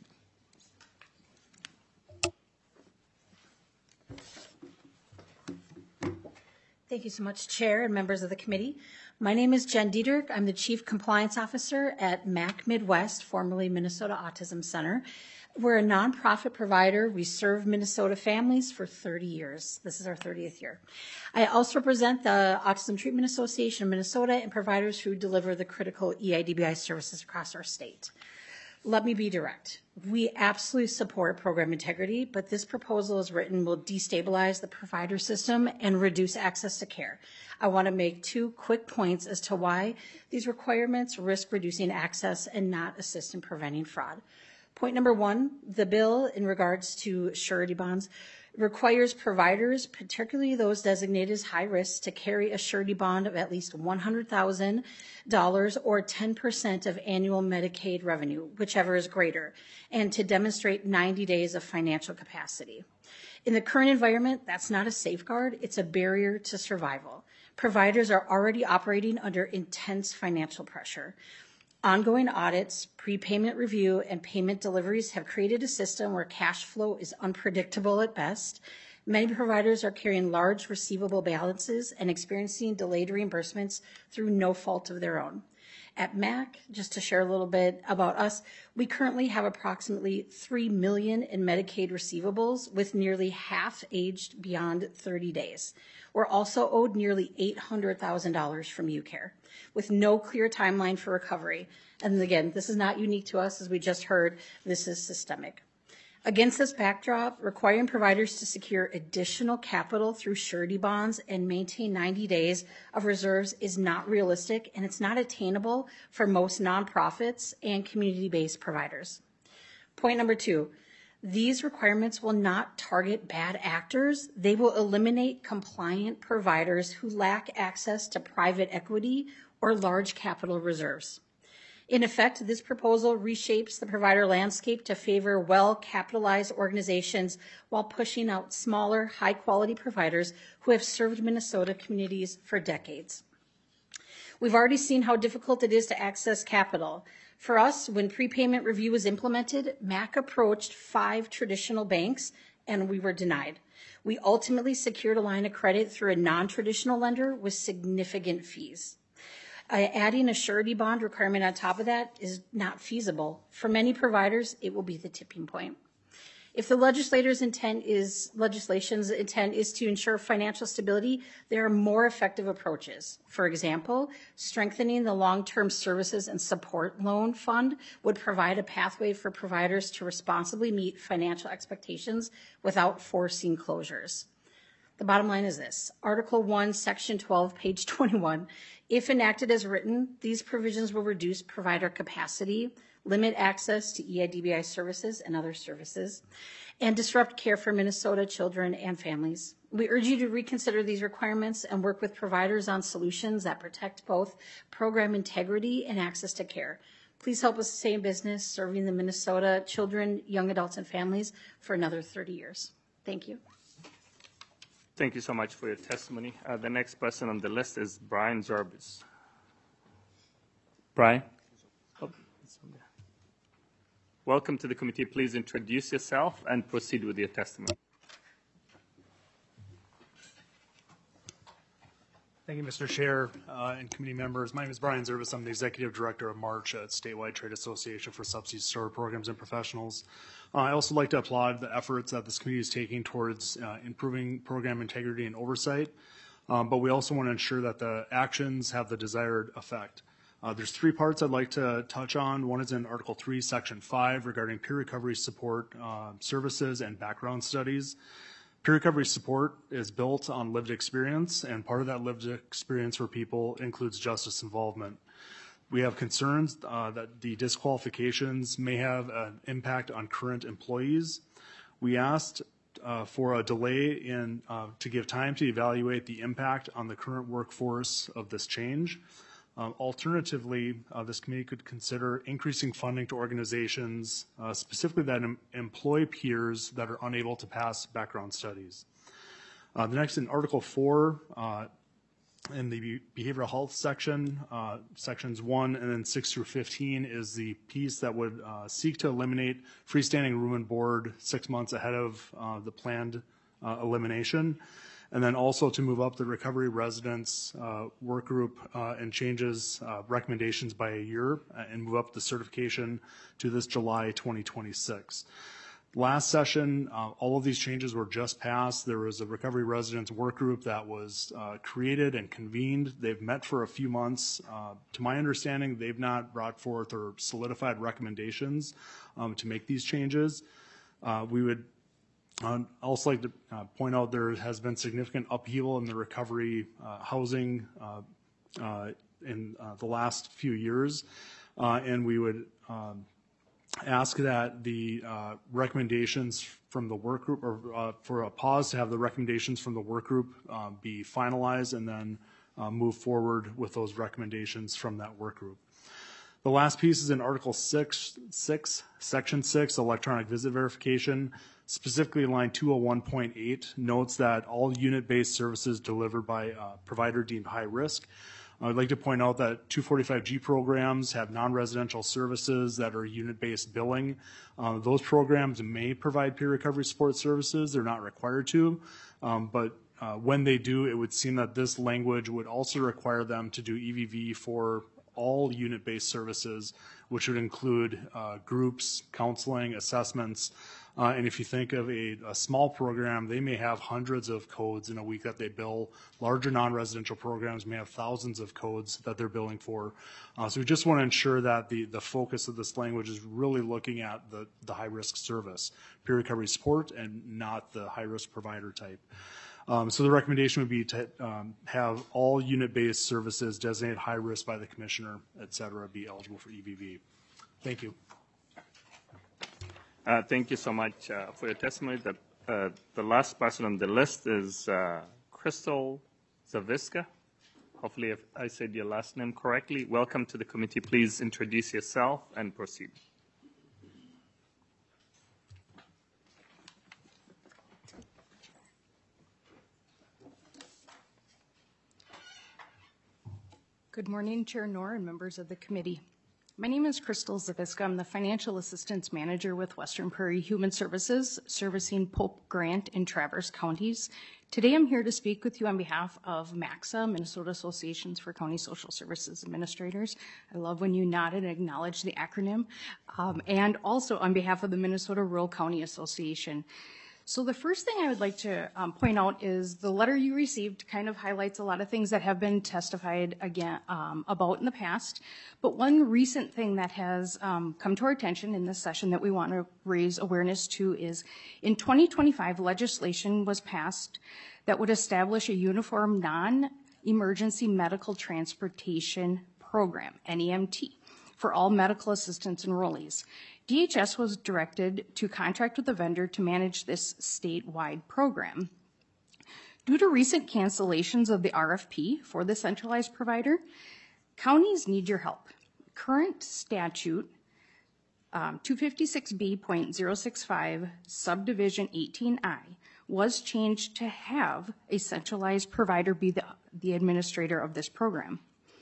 Thank you so much, Chair and members of the committee. My name is Jen Diedrich. I'm the Chief Compliance Officer at MAC Midwest, formerly Minnesota Autism Center. We're a nonprofit provider. We serve Minnesota families for 30 years. This is our 30th year. I also represent the Autism Treatment Association of Minnesota and providers who deliver the critical EIDBI services across our state. Let me be direct. We absolutely support program integrity, but this proposal as written will destabilize the provider system and reduce access to care. I want to make 2 quick points as to why these requirements risk reducing access and not assist in preventing fraud. Point number 1, the bill in regards to surety bonds requires providers, particularly those designated as high risk, to carry a surety bond of at least $100,000 or 10% of annual Medicaid revenue, whichever is greater, and to demonstrate 90 days of financial capacity. In the current environment, that's not a safeguard, it's a barrier to survival. Providers are already operating under intense financial pressure. Ongoing audits, prepayment review, and payment deliveries have created a system where cash flow is unpredictable at best. Many providers are carrying large receivable balances and experiencing delayed reimbursements through no fault of their own. At MAC, just to share a little bit about us, we currently have approximately $3 million in Medicaid receivables, with nearly half aged beyond 30 days. We're also owed nearly $800,000 from UCare, with no clear timeline for recovery. And again, this is not unique to us, as we just heard, this is systemic. Against this backdrop, requiring providers to secure additional capital through surety bonds and maintain 90 days of reserves is not realistic, and it's not attainable for most nonprofits and community-based providers. Point number 2, these requirements will not target bad actors. They will eliminate compliant providers who lack access to private equity or large capital reserves. In effect, this proposal reshapes the provider landscape to favor well-capitalized organizations while pushing out smaller, high-quality providers who have served Minnesota communities for decades. We've already seen how difficult it is to access capital. For us, when prepayment review was implemented, MAC approached 5 traditional banks, and we were denied. We ultimately secured a line of credit through a non-traditional lender with significant fees. Adding a surety bond requirement on top of that is not feasible. For many providers, it will be the tipping point. If the legislation's intent is to ensure financial stability, there are more effective approaches. For example, strengthening the long-term services and support loan fund would provide a pathway for providers to responsibly meet financial expectations without forcing closures. The bottom line is this: Article 1, Section 12, page 21. If enacted as written, these provisions will reduce provider capacity, limit access to EIDBI services and other services, and disrupt care for Minnesota children and families. We urge you to reconsider these requirements and work with providers on solutions that protect both program integrity and access to care. Please help us stay in business serving the Minnesota children, young adults, and families for another 30 years. Thank you. Thank you so much for your testimony. The next person on the list is Brian Zerbis. Brian? Oh, it's on there. Welcome to the committee. Please introduce yourself and proceed with your testimony. Thank you, Mr. Chair and committee members. My name is Brian Zerbis. I'm the Executive Director of March at Statewide Trade Association for Subsidy Store Programs and Professionals. I also like to applaud the efforts that this committee is taking towards improving program integrity and oversight, but we also want to ensure that the actions have the desired effect. There's three parts I'd like to touch on. One is in Article 3, Section 5, regarding peer recovery support services and background studies. Peer recovery support is built on lived experience, and part of that lived experience for people includes justice involvement. We have concerns that the disqualifications may have an impact on current employees. We asked for a delay to give time to evaluate the impact on the current workforce of this change. Alternatively, this committee could consider increasing funding to organizations, specifically that employ peers that are unable to pass background studies. The next, in Article 4, in the behavioral health section, sections 1 and then 6 through 15 is the piece that would seek to eliminate freestanding room and board 6 months ahead of the planned elimination. And then also to move up the recovery residents work group and changes recommendations by a year and move up the certification to this July 2026. Last session, all of these changes were just passed. There was a recovery residents work group that was created and convened. They've met for a few months. To my understanding, they've not brought forth or solidified recommendations to make these changes. We would I'd also like to point out there has been significant upheaval in the recovery housing in the last few years, and we would ask that the recommendations from the work group, or for a pause to have the recommendations from the work group be finalized and then move forward with those recommendations from that work group. The last piece is in Article 6, Section 6, electronic visit verification. Specifically, line 201.8 notes that all unit-based services delivered by a provider deemed high risk. I would like to point out that 245G programs have non-residential services that are unit-based billing. Those programs may provide peer recovery support services. They're not required to, but when they do, it would seem that this language would also require them to do EVV for all unit-based services, which would include groups, counseling, assessments. And if you think of a small program, they may have hundreds of codes in a week that they bill. Larger non-residential programs may have thousands of codes that they're billing for. So we just want to ensure that the focus of this language is really looking at the high-risk service, peer recovery support, and not the high-risk provider type. So the recommendation would be to have all unit-based services designated high risk by the commissioner, et cetera, be eligible for EVV. Thank you. Thank you so much for your testimony. The last person on the list is Crystal Zaviska. Hopefully if I said your last name correctly. Welcome to the committee. Please introduce yourself and proceed. Good morning, Chair Knorr and members of the committee. My name is Crystal Zaviska. I'm the Financial Assistance Manager with Western Prairie Human Services, servicing Pope, Grant, and Traverse counties. Today I'm here to speak with you on behalf of MACSA, Minnesota Associations for County Social Services Administrators. I love when you nod and acknowledge the acronym. And also on behalf of the Minnesota Rural County Association. So the first thing I would like to point out is the letter you received kind of highlights a lot of things that have been testified again about in the past. But one recent thing that has come to our attention in this session that we want to raise awareness to is in 2025 legislation was passed that would establish a uniform non-emergency medical transportation program, NEMT, for all medical assistance enrollees. DHS was directed to contract with a vendor to manage this statewide program. Due to recent cancellations of the RFP for the centralized provider, counties need your help. Current statute 256B.065 subdivision 18I was changed to have a centralized provider be the administrator of this program.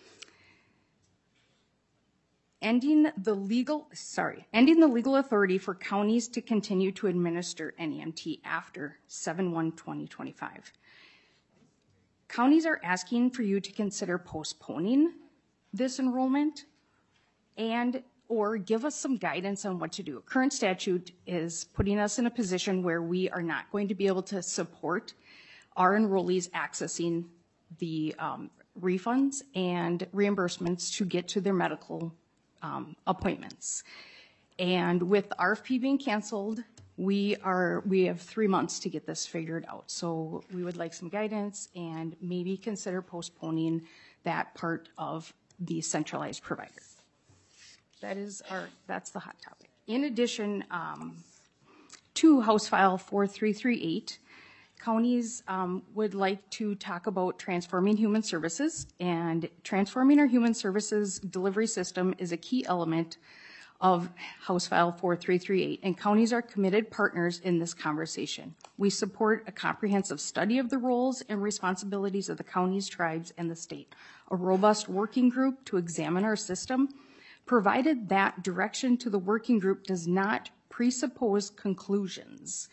Ending the legal authority for counties to continue to administer NEMT after 7/1/2025. Counties are asking for you to consider postponing this enrollment and or give us some guidance on what to do. Current statute is putting us in a position where we are not going to be able to support our enrollees accessing the refunds and reimbursements to get to their medical appointments. And with the RFP being canceled, we have 3 months to get this figured out. So we would like some guidance and maybe consider postponing that part of the centralized provider. That's the hot topic. In addition to House File 4338, counties would like to talk about transforming human services, and transforming our human services delivery system is a key element of House File 4338, and counties are committed partners in this conversation. We support a comprehensive study of the roles and responsibilities of the counties, tribes, and the state, a robust working group to examine our system, provided that direction to the working group does not presuppose conclusions.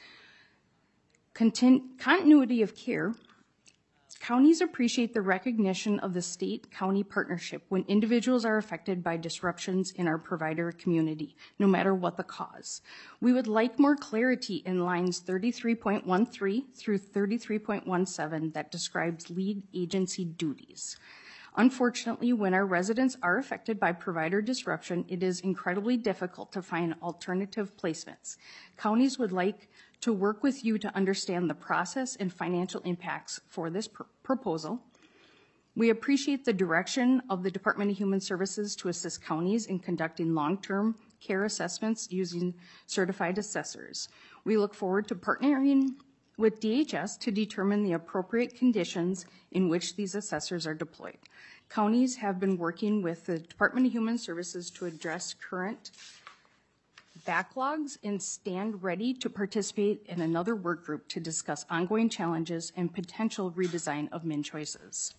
Continuity of care. Counties appreciate the recognition of the state-county partnership when individuals are affected by disruptions in our provider community, no matter what the cause. We would like more clarity in lines 33.13 through 33.17 that describes lead agency duties. Unfortunately, when our residents are affected by provider disruption, it is incredibly difficult to find alternative placements. Counties would like to work with you to understand the process and financial impacts for this proposal. We appreciate the direction of the Department of Human Services to assist counties in conducting long-term care assessments using certified assessors. We look forward to partnering with DHS to determine the appropriate conditions in which these assessors are deployed. Counties have been working with the Department of Human Services to address current backlogs and stand ready to participate in another work group to discuss ongoing challenges and potential redesign of MIN choices.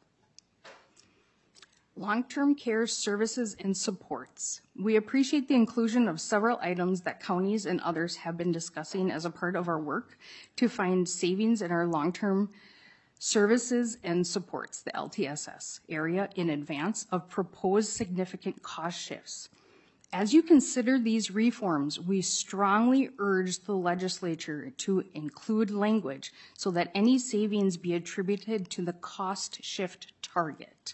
Long-term care services and supports. We appreciate the inclusion of several items that counties and others have been discussing as a part of our work to find savings in our long-term services and supports, the LTSS area, in advance of proposed significant cost shifts. As you consider these reforms, we strongly urge the legislature to include language so that any savings be attributed to the cost shift target.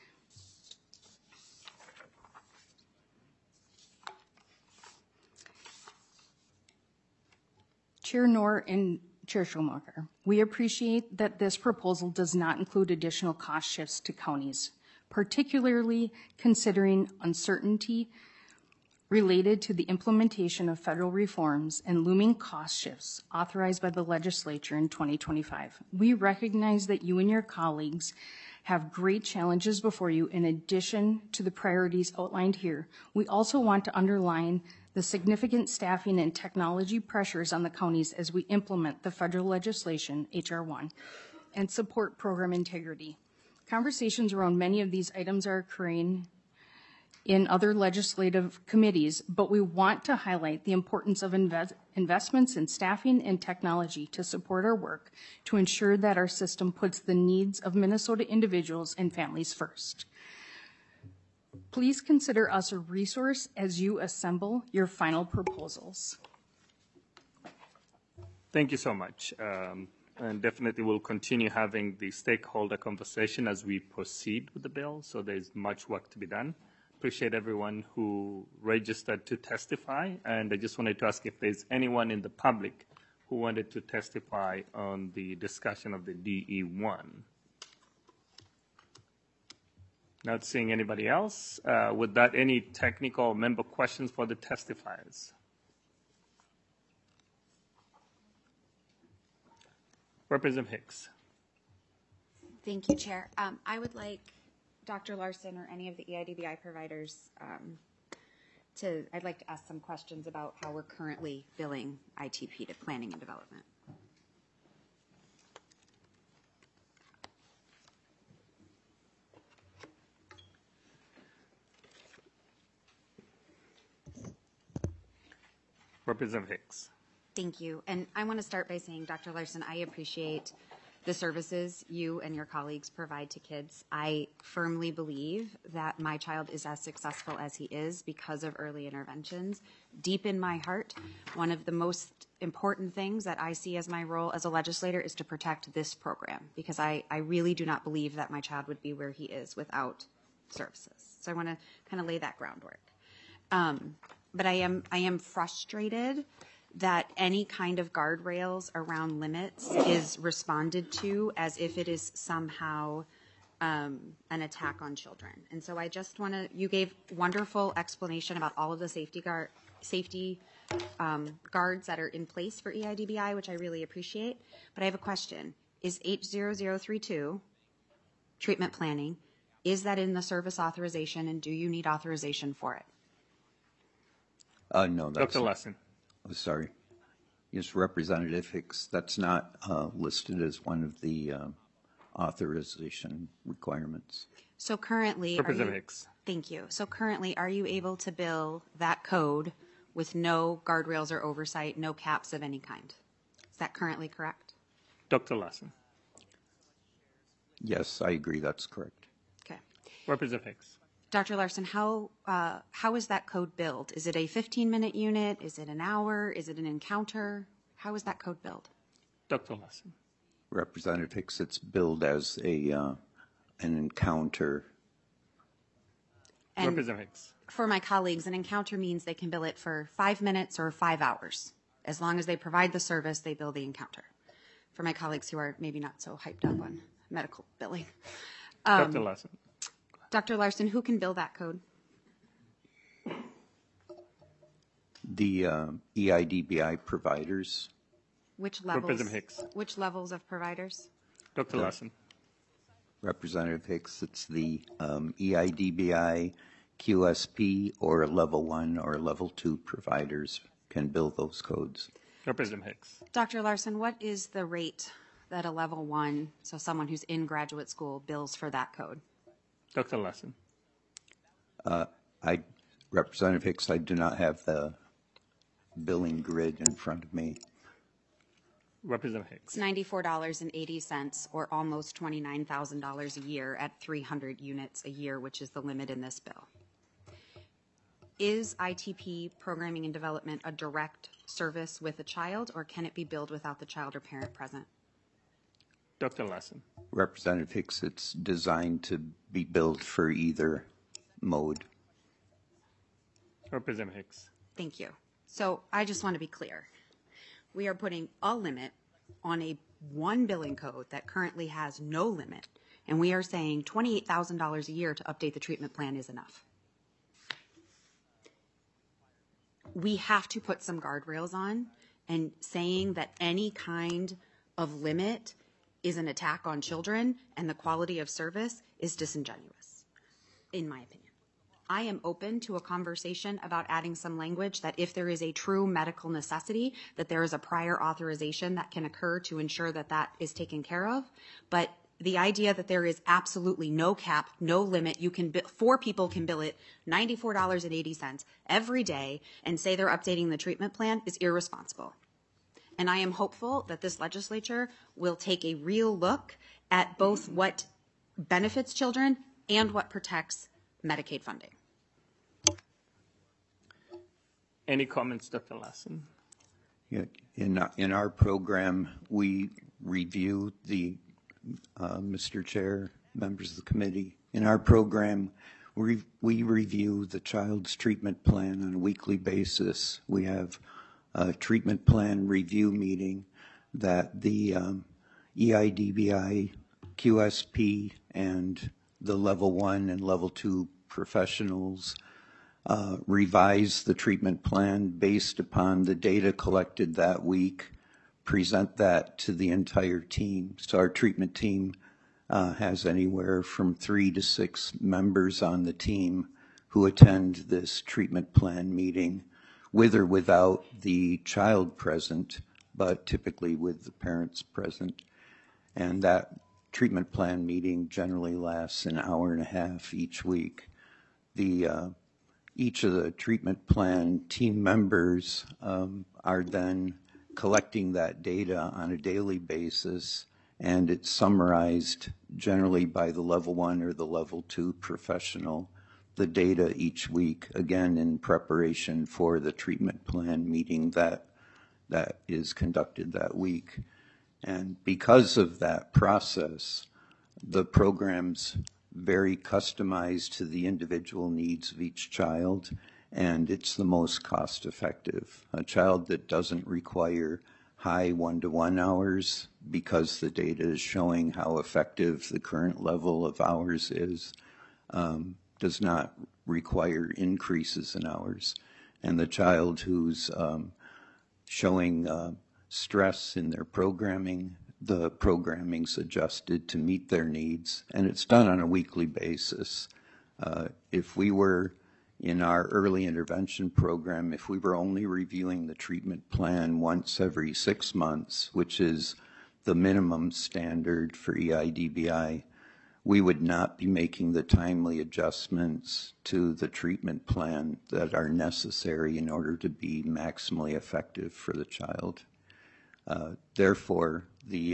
Chair Knorr and Chair Schumacher, we appreciate that this proposal does not include additional cost shifts to counties, particularly considering uncertainty related to the implementation of federal reforms and looming cost shifts authorized by the legislature in 2025. We recognize that you and your colleagues have great challenges before you in addition to the priorities outlined here. We also want to underline the significant staffing and technology pressures on the counties as we implement the federal legislation, H.R. 1, and support program integrity. Conversations around many of these items are occurring in other legislative committees, but we want to highlight the importance of investments in staffing and technology to support our work to ensure that our system puts the needs of Minnesota individuals and families first. Please consider us a resource as you assemble your final proposals. Thank you so much. And definitely we'll continue having the stakeholder conversation as we proceed with the bill. So there's much work to be done. Appreciate everyone who registered to testify. And I just wanted to ask if there's anyone in the public who wanted to testify on the discussion of the DE1. Not seeing anybody else. With that, any technical member questions for the testifiers? Representative Hicks. Thank you, Chair. I would like Dr. Larson or any of the EIDBI providers I'd like to ask some questions about how we're currently billing ITP to planning and development. Representative Hicks. Thank you. And I want to start by saying, Dr. Larson, I appreciate the services you and your colleagues provide to kids. I firmly believe that my child is as successful as he is because of early interventions. Deep in my heart, one of the most important things that I see as my role as a legislator is to protect this program, because I really do not believe that my child would be where he is without services. So I want to kind of lay that groundwork. But I am frustrated that any kind of guardrails around limits is responded to as if it is somehow an attack on children. And so I just want to, you gave wonderful explanation about all of the safety guards that are in place for EIDBI, which I really appreciate. But I have a question. Is 80032, treatment planning, is that in the service authorization, and do you need authorization for it? No, that's Dr. Lesson. Oh, sorry. Yes, Representative Hicks, that's not listed as one of the authorization requirements. So currently, Representative Hicks. Thank you. So currently, are you able to bill that code with no guardrails or oversight, no caps of any kind? Is that currently correct? Dr. Lesson. Yes, I agree, that's correct. Okay. Representative Hicks. Dr. Larson, how is that code billed? Is it a 15-minute unit? Is it an hour? Is it an encounter? How is that code billed? Dr. Lesson. Representative Hicks, it's billed as an encounter. And Representative Hicks. for my colleagues, an encounter means they can bill it for 5 minutes or 5 hours. As long as they provide the service, they bill the encounter. For my colleagues who are maybe not so hyped up on medical billing. Dr. Larson. Dr. Larson, who can bill that code? The EIDBI providers. Which levels? Representative Hicks. Which levels of providers? Dr. Larson. Representative Hicks, it's the EIDBI, QSP, or level 1 or level 2 providers can bill those codes. Representative Hicks. Dr. Larson, what is the rate that a level 1, so someone who's in graduate school, bills for that code? Dr. Larson. Representative Hicks, I do not have the billing grid in front of me. Representative Hicks. It's $94.80, or almost $29,000 a year at 300 units a year, which is the limit in this bill. Is ITP programming and development a direct service with a child, or can it be billed without the child or parent present? Dr. Larson. Representative Hicks, it's designed to be billed for either mode. Representative Hicks. Thank you. So I just want to be clear. We are putting a limit on a one billing code that currently has no limit, and we are saying $28,000 a year to update the treatment plan is enough. We have to put some guardrails on, and saying that any kind of limit is an attack on children and the quality of service is disingenuous, in my opinion. I am open to a conversation about adding some language that if there is a true medical necessity, that there is a prior authorization that can occur to ensure that that is taken care of. But the idea that there is absolutely no cap, no limit, 4 people can bill it $94.80 every day and say they're updating the treatment plan is irresponsible. And I am hopeful that this legislature will take a real look at both what benefits children and what protects Medicaid funding. Any comments, Dr. Larson? Yeah, in our program, we review Mr. Chair, members of the committee. In our program, we review the child's treatment plan on a weekly basis. We have a treatment plan review meeting that the EIDBI, QSP, and the level 1 and level 2 professionals revise the treatment plan based upon the data collected that week, present that to the entire team. So our treatment team has anywhere from 3 to 6 members on the team who attend this treatment plan meeting with or without the child present, but typically with the parents present. And that treatment plan meeting generally lasts an hour and a half each week. The each of the treatment plan team members are then collecting that data on a daily basis, and it's summarized generally by the level 1 or the level 2 professional, the data each week, again in preparation for the treatment plan meeting that is conducted that week. And because of that process, the program's very customized to the individual needs of each child, and it's the most cost effective. A child that doesn't require high one-to-one hours, because the data is showing how effective the current level of hours is, does not require increases in hours. And the child who's showing stress in their programming, the programming's adjusted to meet their needs, and it's done on a weekly basis. If we were in our early intervention program, if we were only reviewing the treatment plan once every 6 months, which is the minimum standard for EIDBI, we would not be making the timely adjustments to the treatment plan that are necessary in order to be maximally effective for the child. Therefore,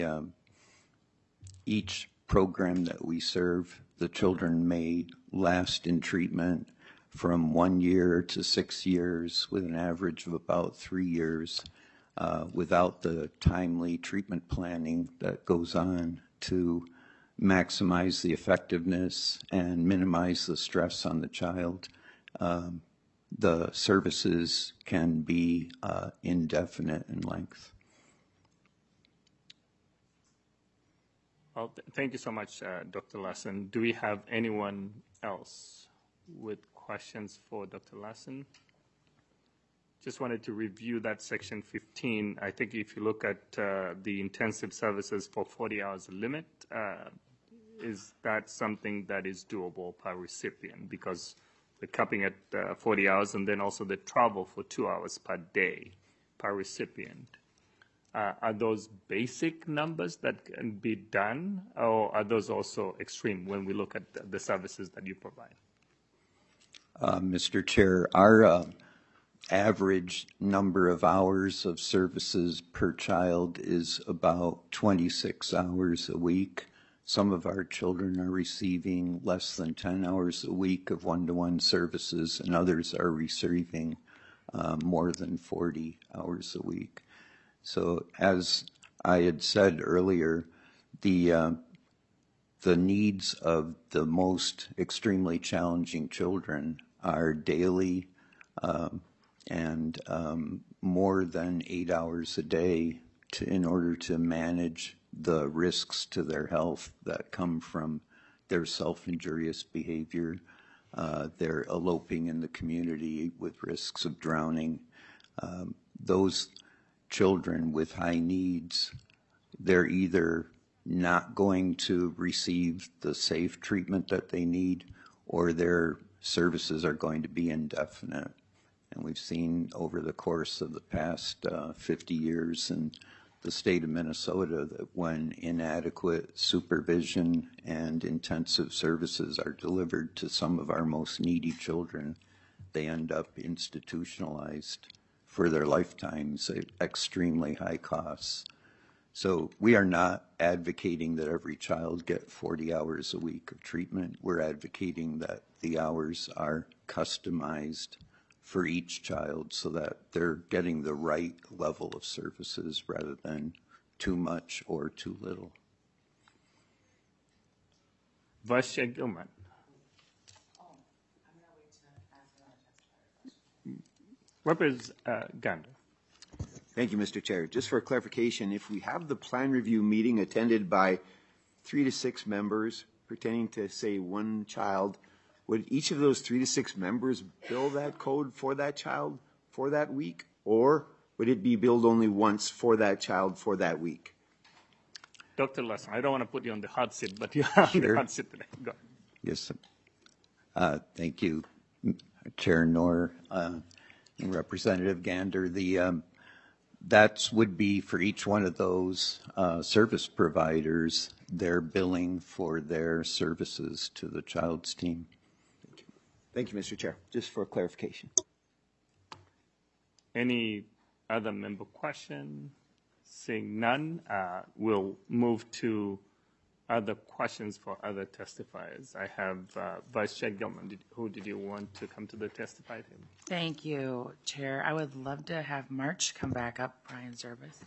each program that we serve, the children may last in treatment from 1 year to 6 years, with an average of about 3 years, without the timely treatment planning that goes on to maximize the effectiveness and minimize the stress on the child. The services can be indefinite in length. Well, thank you so much, Dr. Larson. Do we have anyone else with questions for Dr. Larson? Just wanted to review that section 15. I think if you look at the intensive services for 40 hours limit, is that something that is doable per recipient? Because we're capping at 40 hours, and then also the travel for 2 hours per day per recipient. Are those basic numbers that can be done, or are those also extreme when we look at the services that you provide? Mr. Chair, our average number of hours of services per child is about 26 hours a week. Some of our children are receiving less than 10 hours a week of one-to-one services, and others are receiving more than 40 hours a week. So as I had said earlier, the needs of the most extremely challenging children are daily and more than 8 hours a day in order to manage the risks to their health that come from their self-injurious behavior, their eloping in the community with risks of drowning. Those children with high needs, they're either not going to receive the safe treatment that they need, or their services are going to be indefinite. And we've seen over the course of the past 50 years in the state of Minnesota that when inadequate supervision and intensive services are delivered to some of our most needy children, they end up institutionalized for their lifetimes at extremely high costs. So we are not advocating that every child get 40 hours a week of treatment. We're advocating that the hours are customized for each child so that they're getting the right level of services rather than too much or too little. Vice Chair Gilman. Representative Gander. Thank you, Mr. Chair. Just for clarification, if we have the plan review meeting attended by 3 to 6 members pertaining to, say, one child, would each of those 3 to 6 members bill that code for that child for that week? Or would it be billed only once for that child for that week? Dr. Larson, I don't want to put you on the hot seat, but you're on the hot seat today. Go. Yes. Thank you, Chair Knorr and Representative Gander. That would be for each one of those service providers, their billing for their services to the child's team. Thank you, Mr. Chair. Just for clarification. Any other member question? Seeing none, we'll move to other questions for other testifiers. I have Vice Chair Gilman. Who did you want to come to the testify to? Thank you, Chair. I would love to have March come back up, Brian Zerbis.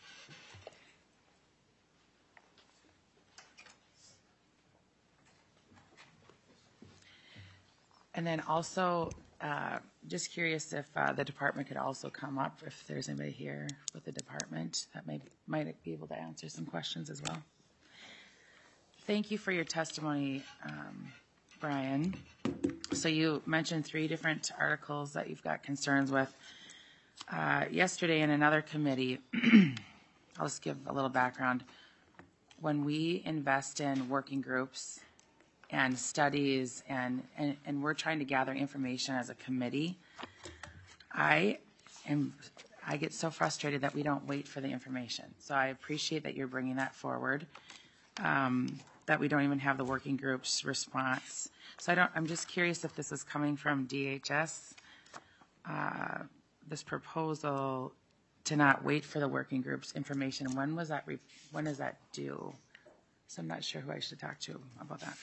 And then also, just curious if the department could also come up, if there's anybody here with the department that might be able to answer some questions as well. Thank you for your testimony, Brian. So you mentioned 3 different articles that you've got concerns with. Yesterday in another committee, I'll just give a little background. When we invest in working groups and studies and we're trying to gather information as a committee, I get so frustrated that we don't wait for the information. So I appreciate that you're bringing that forward, that we don't even have the working group's response. So I'm just curious if this is coming from DHS, this proposal to not wait for the working group's information. When is that due? So I'm not sure who I should talk to about that.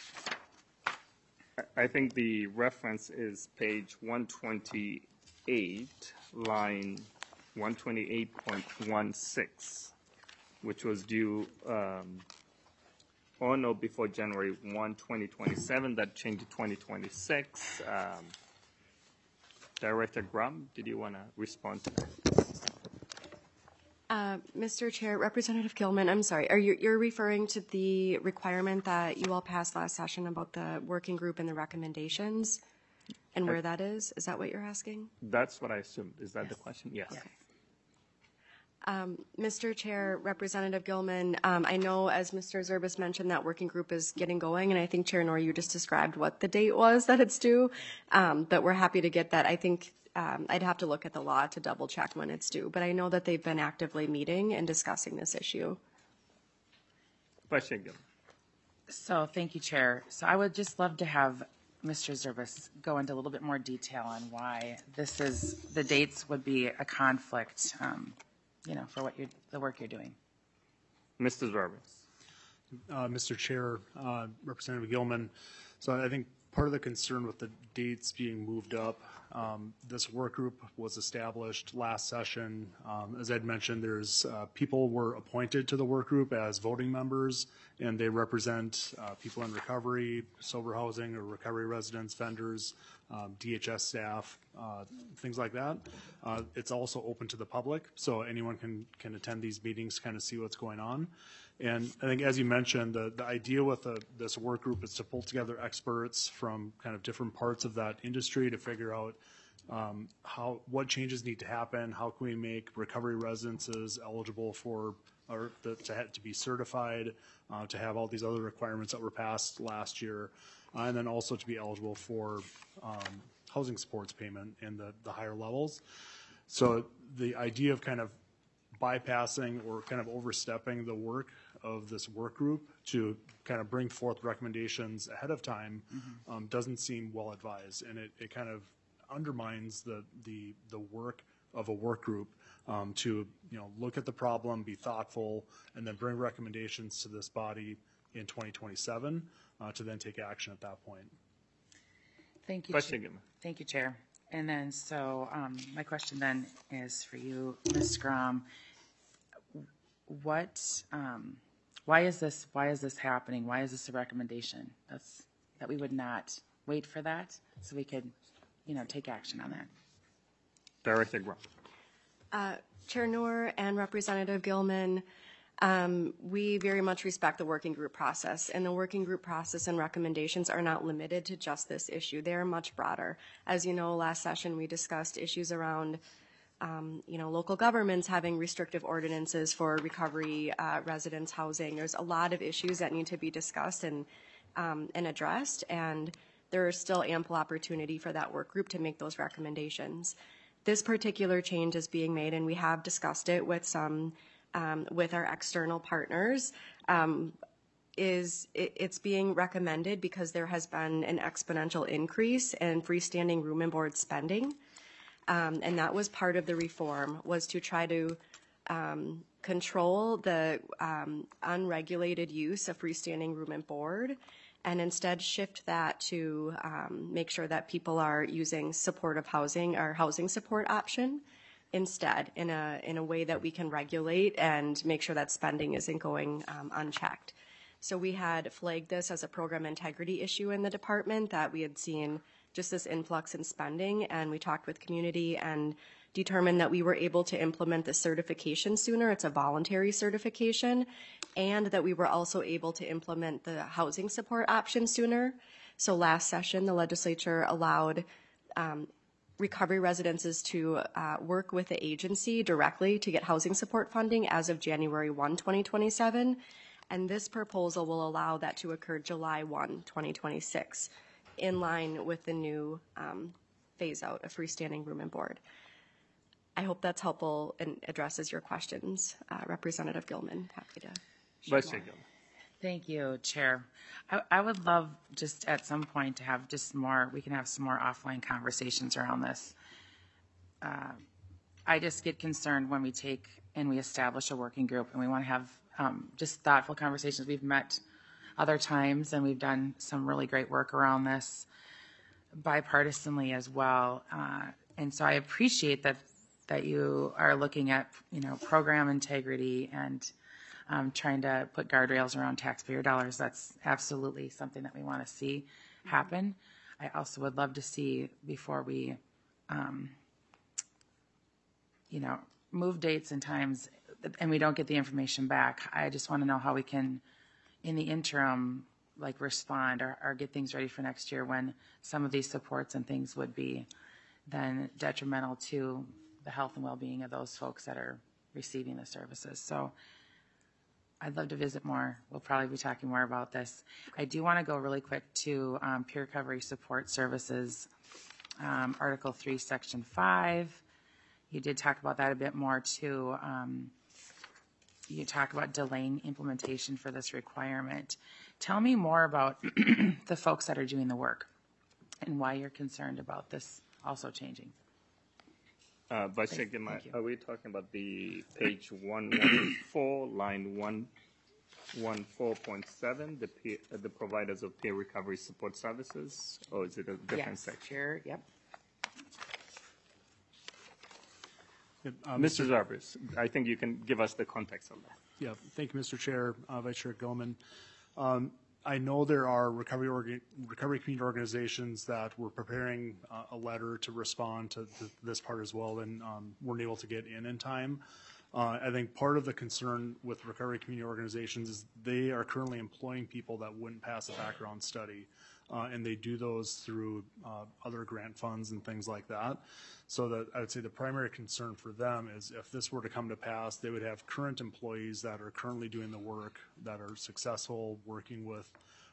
I think the reference is page 128, line 128.16, which was due on or before January 1, 2027. That changed to 2026. Director Graham, did you want to respond to that? Mr. Chair, Representative Gilman, I'm sorry, you're referring to the requirement that you all passed last session about the working group and the recommendations and where that is? Is that what you're asking? That's what I assumed. Is that the question? Yes. Okay. Mr. Chair, Representative Gilman, I know as Mr. Zerbis mentioned that working group is getting going, and I think Chair Knorr, you just described what the date was that it's due, but we're happy to get that. I think I'd have to look at the law to double check when it's due, but I know that they've been actively meeting and discussing this issue. Question, Gilman. So thank you, Chair. So I would just love to have Mr. Zerbis go into a little bit more detail on why the dates would be a conflict, for the work you're doing. Mr. Zerbis. Mr. Chair, Representative Gilman, so I think part of the concern with the dates being moved up, this work group was established last session. As Ed mentioned, there's people were appointed to the work group as voting members, and they represent people in recovery, sober housing, or recovery residents, vendors, DHS staff, things like that. It's also open to the public, so anyone can attend these meetings, kind of see what's going on. And I think, as you mentioned, the idea with this work group is to pull together experts from kind of different parts of that industry to figure out what changes need to happen, how can we make recovery residences eligible for to be certified, to have all these other requirements that were passed last year, and then also to be eligible for housing supports payment in the higher levels. So the idea of kind of bypassing or kind of overstepping the work of this work group to kind of bring forth recommendations ahead of time doesn't seem well advised, and it kind of undermines the work of a work group to look at the problem, be thoughtful, and then bring recommendations to this body in 2027 to then take action at that point. Thank you. Question. Thank you, Chair. And then so my question then is for you, Ms. Grom. Why is this happening? Why is this a recommendation? That we would not wait for that so we could, take action on that. Director Graham. Chair Knorr and Representative Gilman, we very much respect the working group process, and the working group process and recommendations are not limited to just this issue. They are much broader. As you know, last session we discussed issues around local governments having restrictive ordinances for recovery residents housing. There's a lot of issues that need to be discussed and addressed, and there is still ample opportunity for that work group to make those recommendations. This particular change is being made, and we have discussed it with some with our external partners. it's being recommended because there has been an exponential increase in freestanding room and board spending. And that was part of the reform, was to try to control the unregulated use of freestanding room and board, and instead shift that to make sure that people are using supportive housing or housing support option instead, in a way that we can regulate and make sure that spending isn't going unchecked. So we had flagged this as a program integrity issue in the department, that we had seen just this influx in spending, and we talked with community and determined that we were able to implement the certification sooner. It's a voluntary certification, and that we were also able to implement the housing support option sooner. So last session, the legislature allowed recovery residences to work with the agency directly to get housing support funding as of January 1, 2027. And this proposal will allow that to occur July 1, 2026, in line with the new phase out of freestanding room and board. I hope that's helpful and addresses your questions. Representative Gilman, happy to share more. Thank you, Chair. I would love just at some point to have just more, we can have some more offline conversations around this. I just get concerned when we take and we establish a working group and we want to have just thoughtful conversations. We've met other times and we've done some really great work around this bipartisanly as well. And so I appreciate that you are looking at, program integrity and trying to put guardrails around taxpayer dollars. That's absolutely something that we want to see happen. I also would love to see, before we, move dates and times and we don't get the information back, I just want to know how we can, in the interim, respond or get things ready for next year, when some of these supports and things would be then detrimental to the health and well-being of those folks that are receiving the services. So I'd love to visit more. We'll probably be talking more about this. I do want to go really quick to peer recovery support services, Article 3, Section 5. You did talk about that a bit more too. You talk about delaying implementation for this requirement. Tell me more about the folks that are doing the work and why you're concerned about this also changing. Vice Chair Gilman, are we talking about the page 114, line 114.7, the providers of peer recovery support services, or is it a different section? Sure, yep. Mr. Zarbis, I think you can give us the context of that. Yeah, thank you, Mr. Chair, Vice Chair Gilman. I know there are recovery community organizations that were preparing a letter to respond to this part as well, and weren't able to get in time. I think part of the concern with recovery community organizations is they are currently employing people that wouldn't pass a background study, and they do those through other grant funds and things like that. So that I would say the primary concern for them is if this were to come to pass, they would have current employees that are currently doing the work, that are successful working with,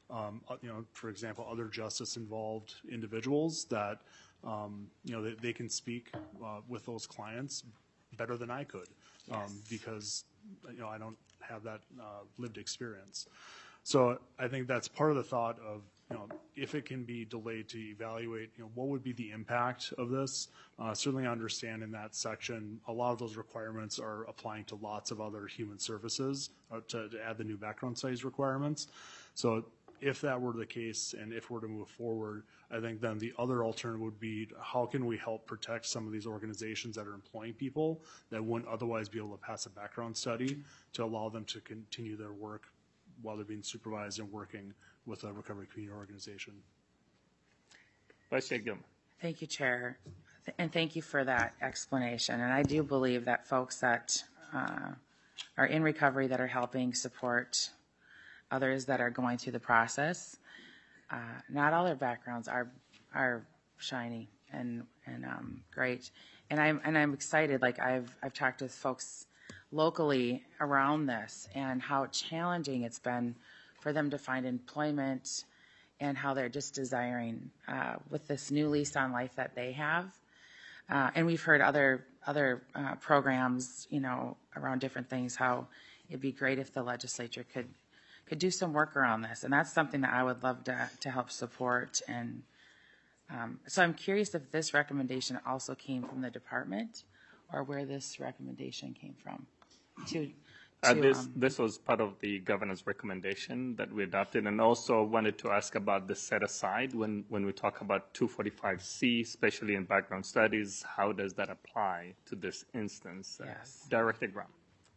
for example, other justice-involved individuals that, they can speak with those clients better than I could, because, I don't have that lived experience. So I think that's part of the thought of, if it can be delayed to evaluate, what would be the impact of this? Certainly I understand in that section, a lot of those requirements are applying to lots of other human services to add the new background studies requirements. So if that were the case and if we're to move forward, I think then the other alternative would be how can we help protect some of these organizations that are employing people that wouldn't otherwise be able to pass a background study to allow them to continue their work while they're being supervised and working with a recovery community organization. Vice Chair Gilman. Thank you, Chair, and thank you for that explanation. And I do believe that folks that are in recovery that are helping support others that are going through the process, not all their backgrounds are shiny and great. And I'm excited. I've talked with folks locally around this and how challenging it's been for them to find employment and how they're just desiring with this new lease on life that they have. And we've heard other programs, around different things, how it'd be great if the legislature could could do some work around this. And that's something that I would love to help support. And so I'm curious if this recommendation also came from the department or where this recommendation came from. This was part of the governor's recommendation that we adopted, and also wanted to ask about the set aside when we talk about 245C, especially in background studies. How does that apply to this instance? Yes. Director Graham.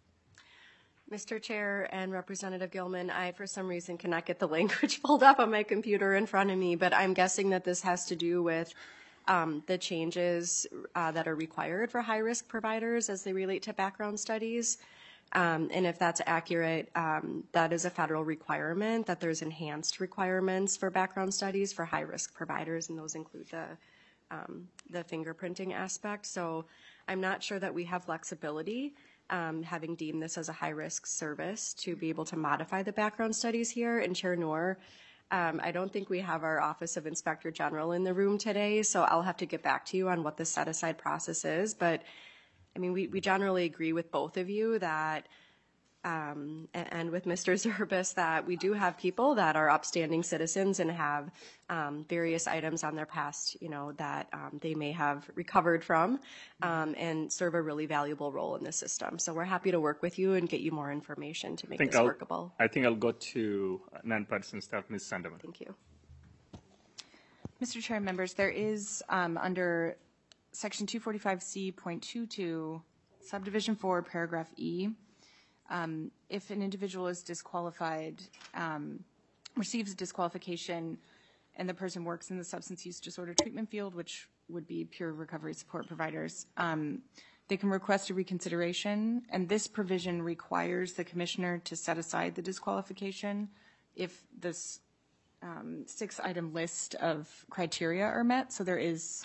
Mr. Chair and Representative Gilman, I, for some reason, cannot get the language pulled up on my computer in front of me, but I'm guessing that this has to do with the changes that are required for high-risk providers as they relate to background studies. And if that's accurate, that is a federal requirement, that there's enhanced requirements for background studies for high-risk providers, and those include the fingerprinting aspect. So I'm not sure that we have flexibility, having deemed this as a high-risk service, to be able to modify the background studies here. And Chair Noor, I don't think we have our Office of Inspector General in the room today, so I'll have to get back to you on what the set-aside process is. But I mean, we generally agree with both of you that, and with Mr. Zerbis, that we do have people that are upstanding citizens and have various items on their past, that they may have recovered from and serve a really valuable role in the system. So we're happy to work with you and get you more information to make this workable. I think I'll go to non-partisan staff, Ms. Sandeman. Thank you. Mr. Chair and members, there is under Section 245C.22, Subdivision 4, Paragraph E, if an individual is disqualified, receives a disqualification, and the person works in the substance use disorder treatment field, which would be pure recovery support providers, they can request a reconsideration, and this provision requires the commissioner to set aside the disqualification if this 6-item list of criteria are met. So there is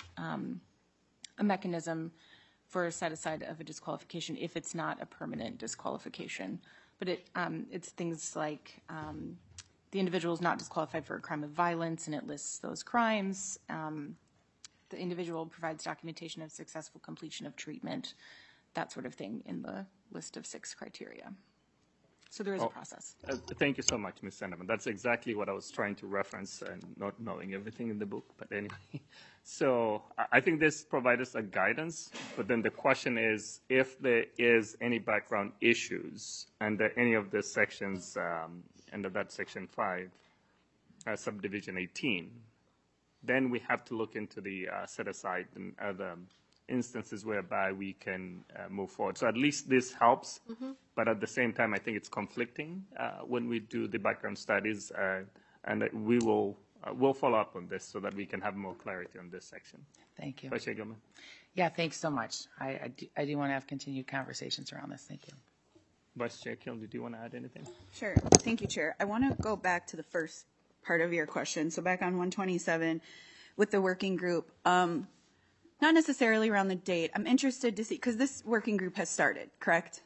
a mechanism for a set-aside of a disqualification if it's not a permanent disqualification. But it's things like the individual is not disqualified for a crime of violence, and it lists those crimes. The individual provides documentation of successful completion of treatment, that sort of thing in the list of 6 criteria. So there is a process. Thank you so much, Ms. Sandeman. That's exactly what I was trying to reference, and not knowing everything in the book. But anyway, so I think this provides us a guidance. But then the question is, if there is any background issues under any of the sections, under that Section 5, Subdivision 18, then we have to look into the set-aside and other instances whereby we can move forward. So at least this helps, but at the same time, I think it's conflicting when we do the background studies, and we'll follow up on this so that we can have more clarity on this section. Thank you. Vice Chair Gilman. Yeah, thanks so much. I do want to have continued conversations around this. Thank you. Vice Chair Kill, did you want to add anything? Sure. Thank you, Chair. I want to go back to the first part of your question. So back on 127 with the working group. Not necessarily around the date. I'm interested to see, because this working group has started, correct?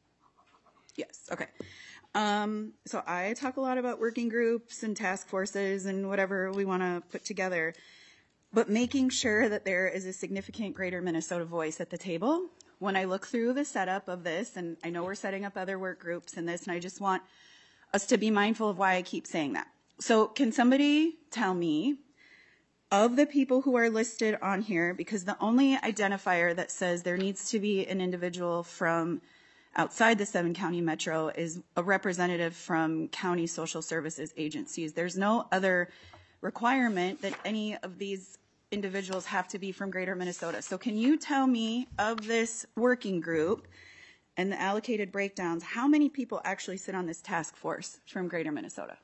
Yes, okay. So I talk a lot about working groups and task forces and whatever we want to put together, but making sure that there is a significant Greater Minnesota voice at the table. When I look through the setup of this, and I know we're setting up other work groups in this, and I just want us to be mindful of why I keep saying that. So can somebody tell me, of the people who are listed on here, because the only identifier that says there needs to be an individual from outside the 7-county metro is a representative from county social services agencies. There's no other requirement that any of these individuals have to be from Greater Minnesota. So can you tell me, of this working group and the allocated breakdowns, how many people actually sit on this task force from Greater Minnesota?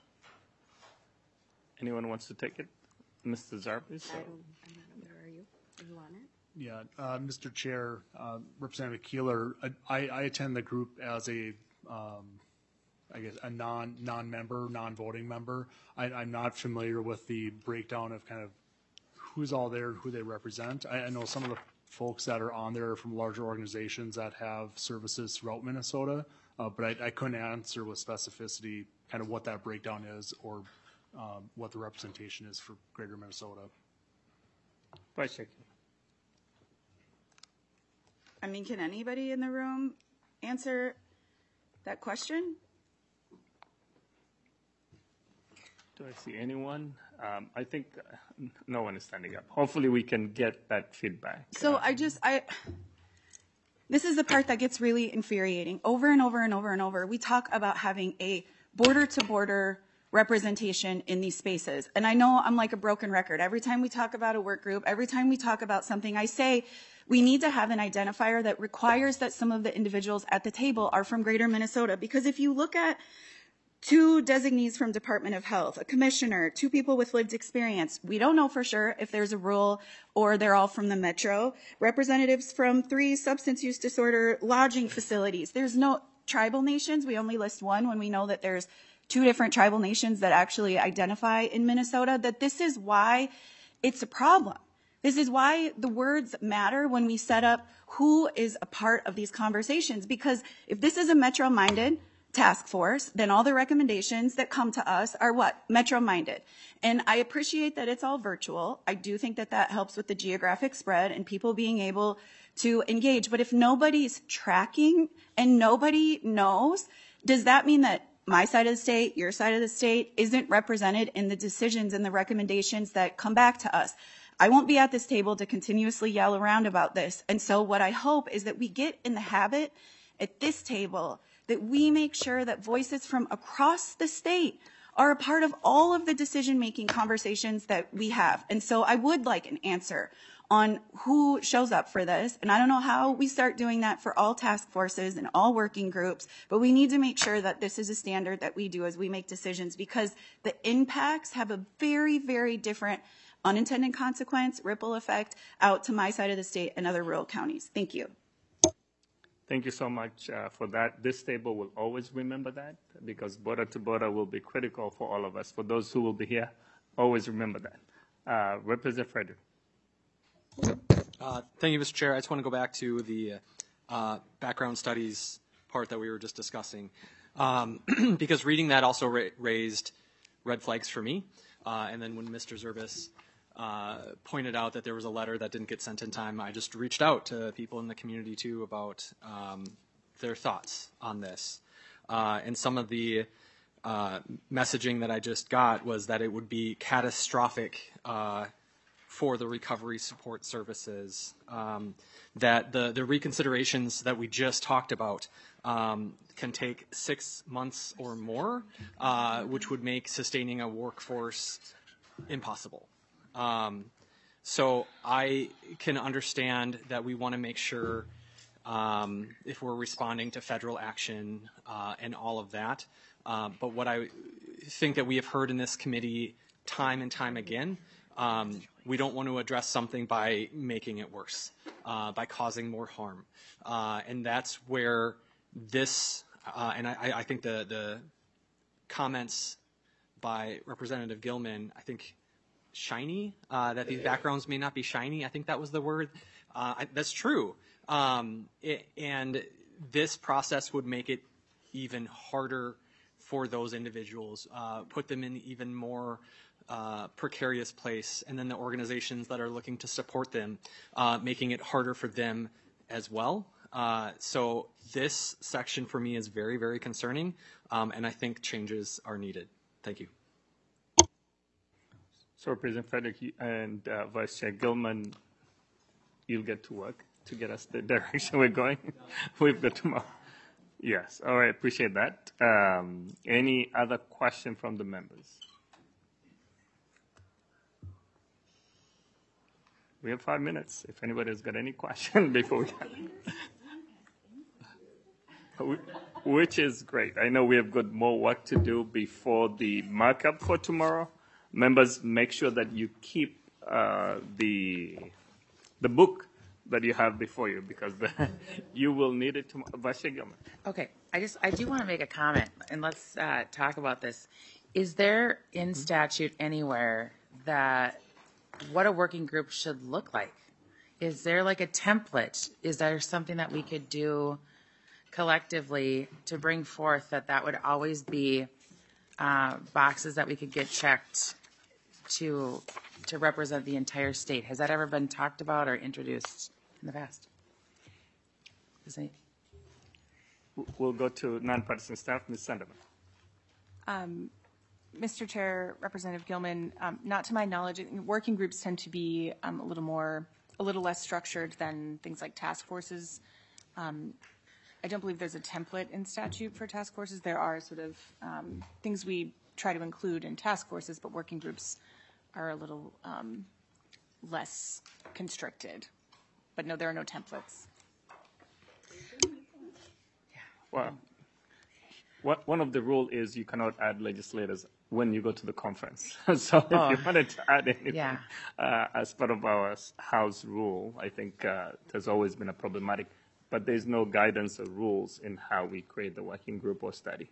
Anyone wants to take it? Mr. Zerbis? Where are you? Are you on it? Yeah, Mr. Chair, Representative Keeler, I attend the group as a, I guess, a non-member, non-voting member. I'm not familiar with the breakdown of kind of who's all there, who they represent. I know some of the folks that are on there are from larger organizations that have services throughout Minnesota, but I couldn't answer with specificity kind of what that breakdown is or what the representation is for Greater Minnesota. Vice Chair. I mean, can anybody in the room answer that question? Do I see anyone? I think no one is standing up. Hopefully we can get that feedback. So this is the part that gets really infuriating. Over and over and over and over, we talk about having a border-to-border representation in these spaces. And I know I'm like a broken record. Every time we talk about a work group, every time we talk about something, I say we need to have an identifier that requires that some of the individuals at the table are from Greater Minnesota. Because if you look at 2 designees from Department of Health, a commissioner, 2 people with lived experience. We don't know for sure if there's a rule or they're all from the metro. Representatives from 3 substance use disorder lodging facilities. There's no tribal nations. We only list 1 when we know that there's 2 different tribal nations that actually identify in Minnesota. That this is why it's a problem. This is why the words matter when we set up who is a part of these conversations. Because if this is a metro-minded task force, then all the recommendations that come to us are what? Metro-minded. And I appreciate that it's all virtual. I do think that that helps with the geographic spread and people being able to engage. But if nobody's tracking and nobody knows, does that mean that my side of the state, your side of the state isn't represented in the decisions and the recommendations that come back to us? I won't be at this table to continuously yell around about this. And so what I hope is that we get in the habit at this table that we make sure that voices from across the state are a part of all of the decision-making conversations that we have. And so I would like an answer on who shows up for this. And I don't know how we start doing that for all task forces and all working groups, but we need to make sure that this is a standard that we do as we make decisions, because the impacts have a very, very different unintended consequence, ripple effect out to my side of the state and other rural counties. Thank you. Thank you so much for that. This table will always remember that, because border to border will be critical for all of us. For those who will be here, always remember that. Representative Frederick. Thank you, Mr. Chair. I just want to go back to the background studies part that we were just discussing, because reading that also raised red flags for me. And then when Mr. Zerbis pointed out that there was a letter that didn't get sent in time, I just reached out to people in the community too about their thoughts on this. And some of the messaging that I just got was that it would be catastrophic for the recovery support services, that the reconsiderations that we just talked about can take 6 months or more, which would make sustaining a workforce impossible. So I can understand that we want to make sure if we're responding to federal action and all of that. But what I think that we have heard in this committee time and time again, we don't want to address something by making it worse, by causing more harm. And that's where this, and I think the comments by Representative Gilman, I think, shiny, that these backgrounds may not be shiny. I think that was the word. That's true. And this process would make it even harder for those individuals, put them in even more precarious place, and then the organizations that are looking to support them, making it harder for them as well. So this section for me is very, very concerning, and I think changes are needed. Thank you. So President Frederick and Vice Chair Gilman, you'll get to work to get us the direction we're going. We've got tomorrow. Yes, all right, appreciate that. Any other question from the members? We have 5 minutes. If anybody's got any question before we which is great. I know we have got more work to do before the markup for tomorrow. Members, make sure that you keep the book that you have before you, because you will need it tomorrow. Vice Chair Gilman. Okay, I do want to make a comment, and let's talk about this. Is there in statute anywhere that what a working group should look like? Is there like a template? Is there something that we could do collectively to bring forth that would always be boxes that we could get checked to represent the entire state? Has that ever been talked about or introduced in the past? We'll go to nonpartisan staff. Ms. Sandeman. Mr. Chair, Representative Gilman, not to my knowledge, working groups tend to be a little less structured than things like task forces. I don't believe there's a template in statute for task forces. There are sort of things we try to include in task forces, but working groups are a little less constricted. But no, there are no templates. Well, one of the rule is you cannot add legislators when you go to the conference. So if you wanted to add anything as part of our House rule, I think there's always been a problematic, but there's no guidance or rules in how we create the working group or study.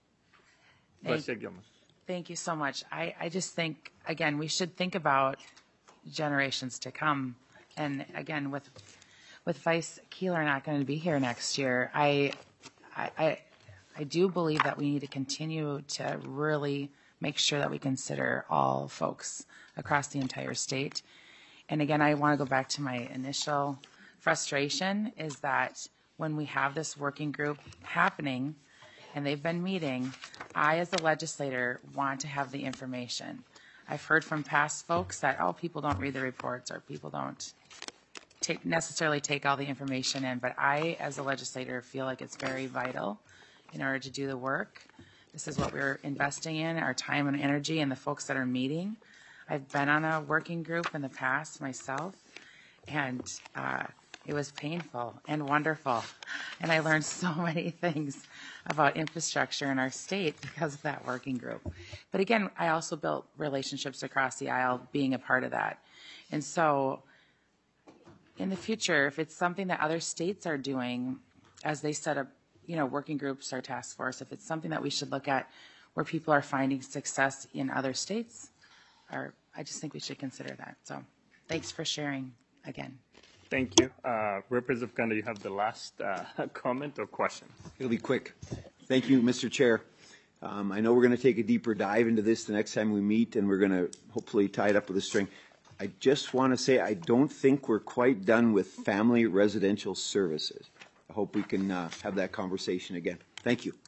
Thank you so much. I just think, again, we should think about generations to come. And again, with Vice Keeler not going to be here next year, I do believe that we need to continue to really make sure that we consider all folks across the entire state. And again, I want to go back to my initial frustration is that when we have this working group happening and they've been meeting, I, as a legislator, want to have the information. I've heard from past folks that, people don't read the reports or people don't necessarily take all the information in, but I, as a legislator, feel like it's very vital in order to do the work. This is what we're investing in, our time and energy, and the folks that are meeting. I've been on a working group in the past myself, and it was painful and wonderful. And I learned so many things about infrastructure in our state because of that working group. But again, I also built relationships across the aisle being a part of that. And so in the future, if it's something that other states are doing as they set up working groups or task force, if it's something that we should look at where people are finding success in other states, I just think we should consider that. So thanks for sharing again. Thank you. Representative Kanda, you have the last comment or question. It'll be quick. Thank you, Mr. Chair. I know we're going to take a deeper dive into this the next time we meet, and we're going to hopefully tie it up with a string. I just want to say I don't think we're quite done with family residential services. I hope we can have that conversation again. Thank you.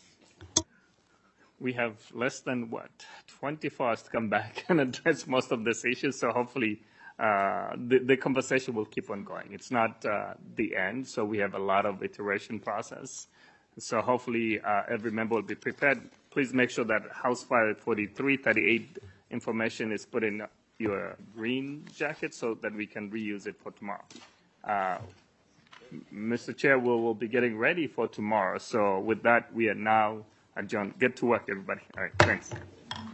We have less than, 24 hours to come back and address most of these issues, so hopefully the conversation will keep on going. It's not the end, so we have a lot of iteration process. So hopefully every member will be prepared. Please make sure that House File 4338 information is put in your green jacket so that we can reuse it for tomorrow. Mr. Chair, we will be getting ready for tomorrow. So with that, we are now adjourned. Get to work, everybody. All right, thanks.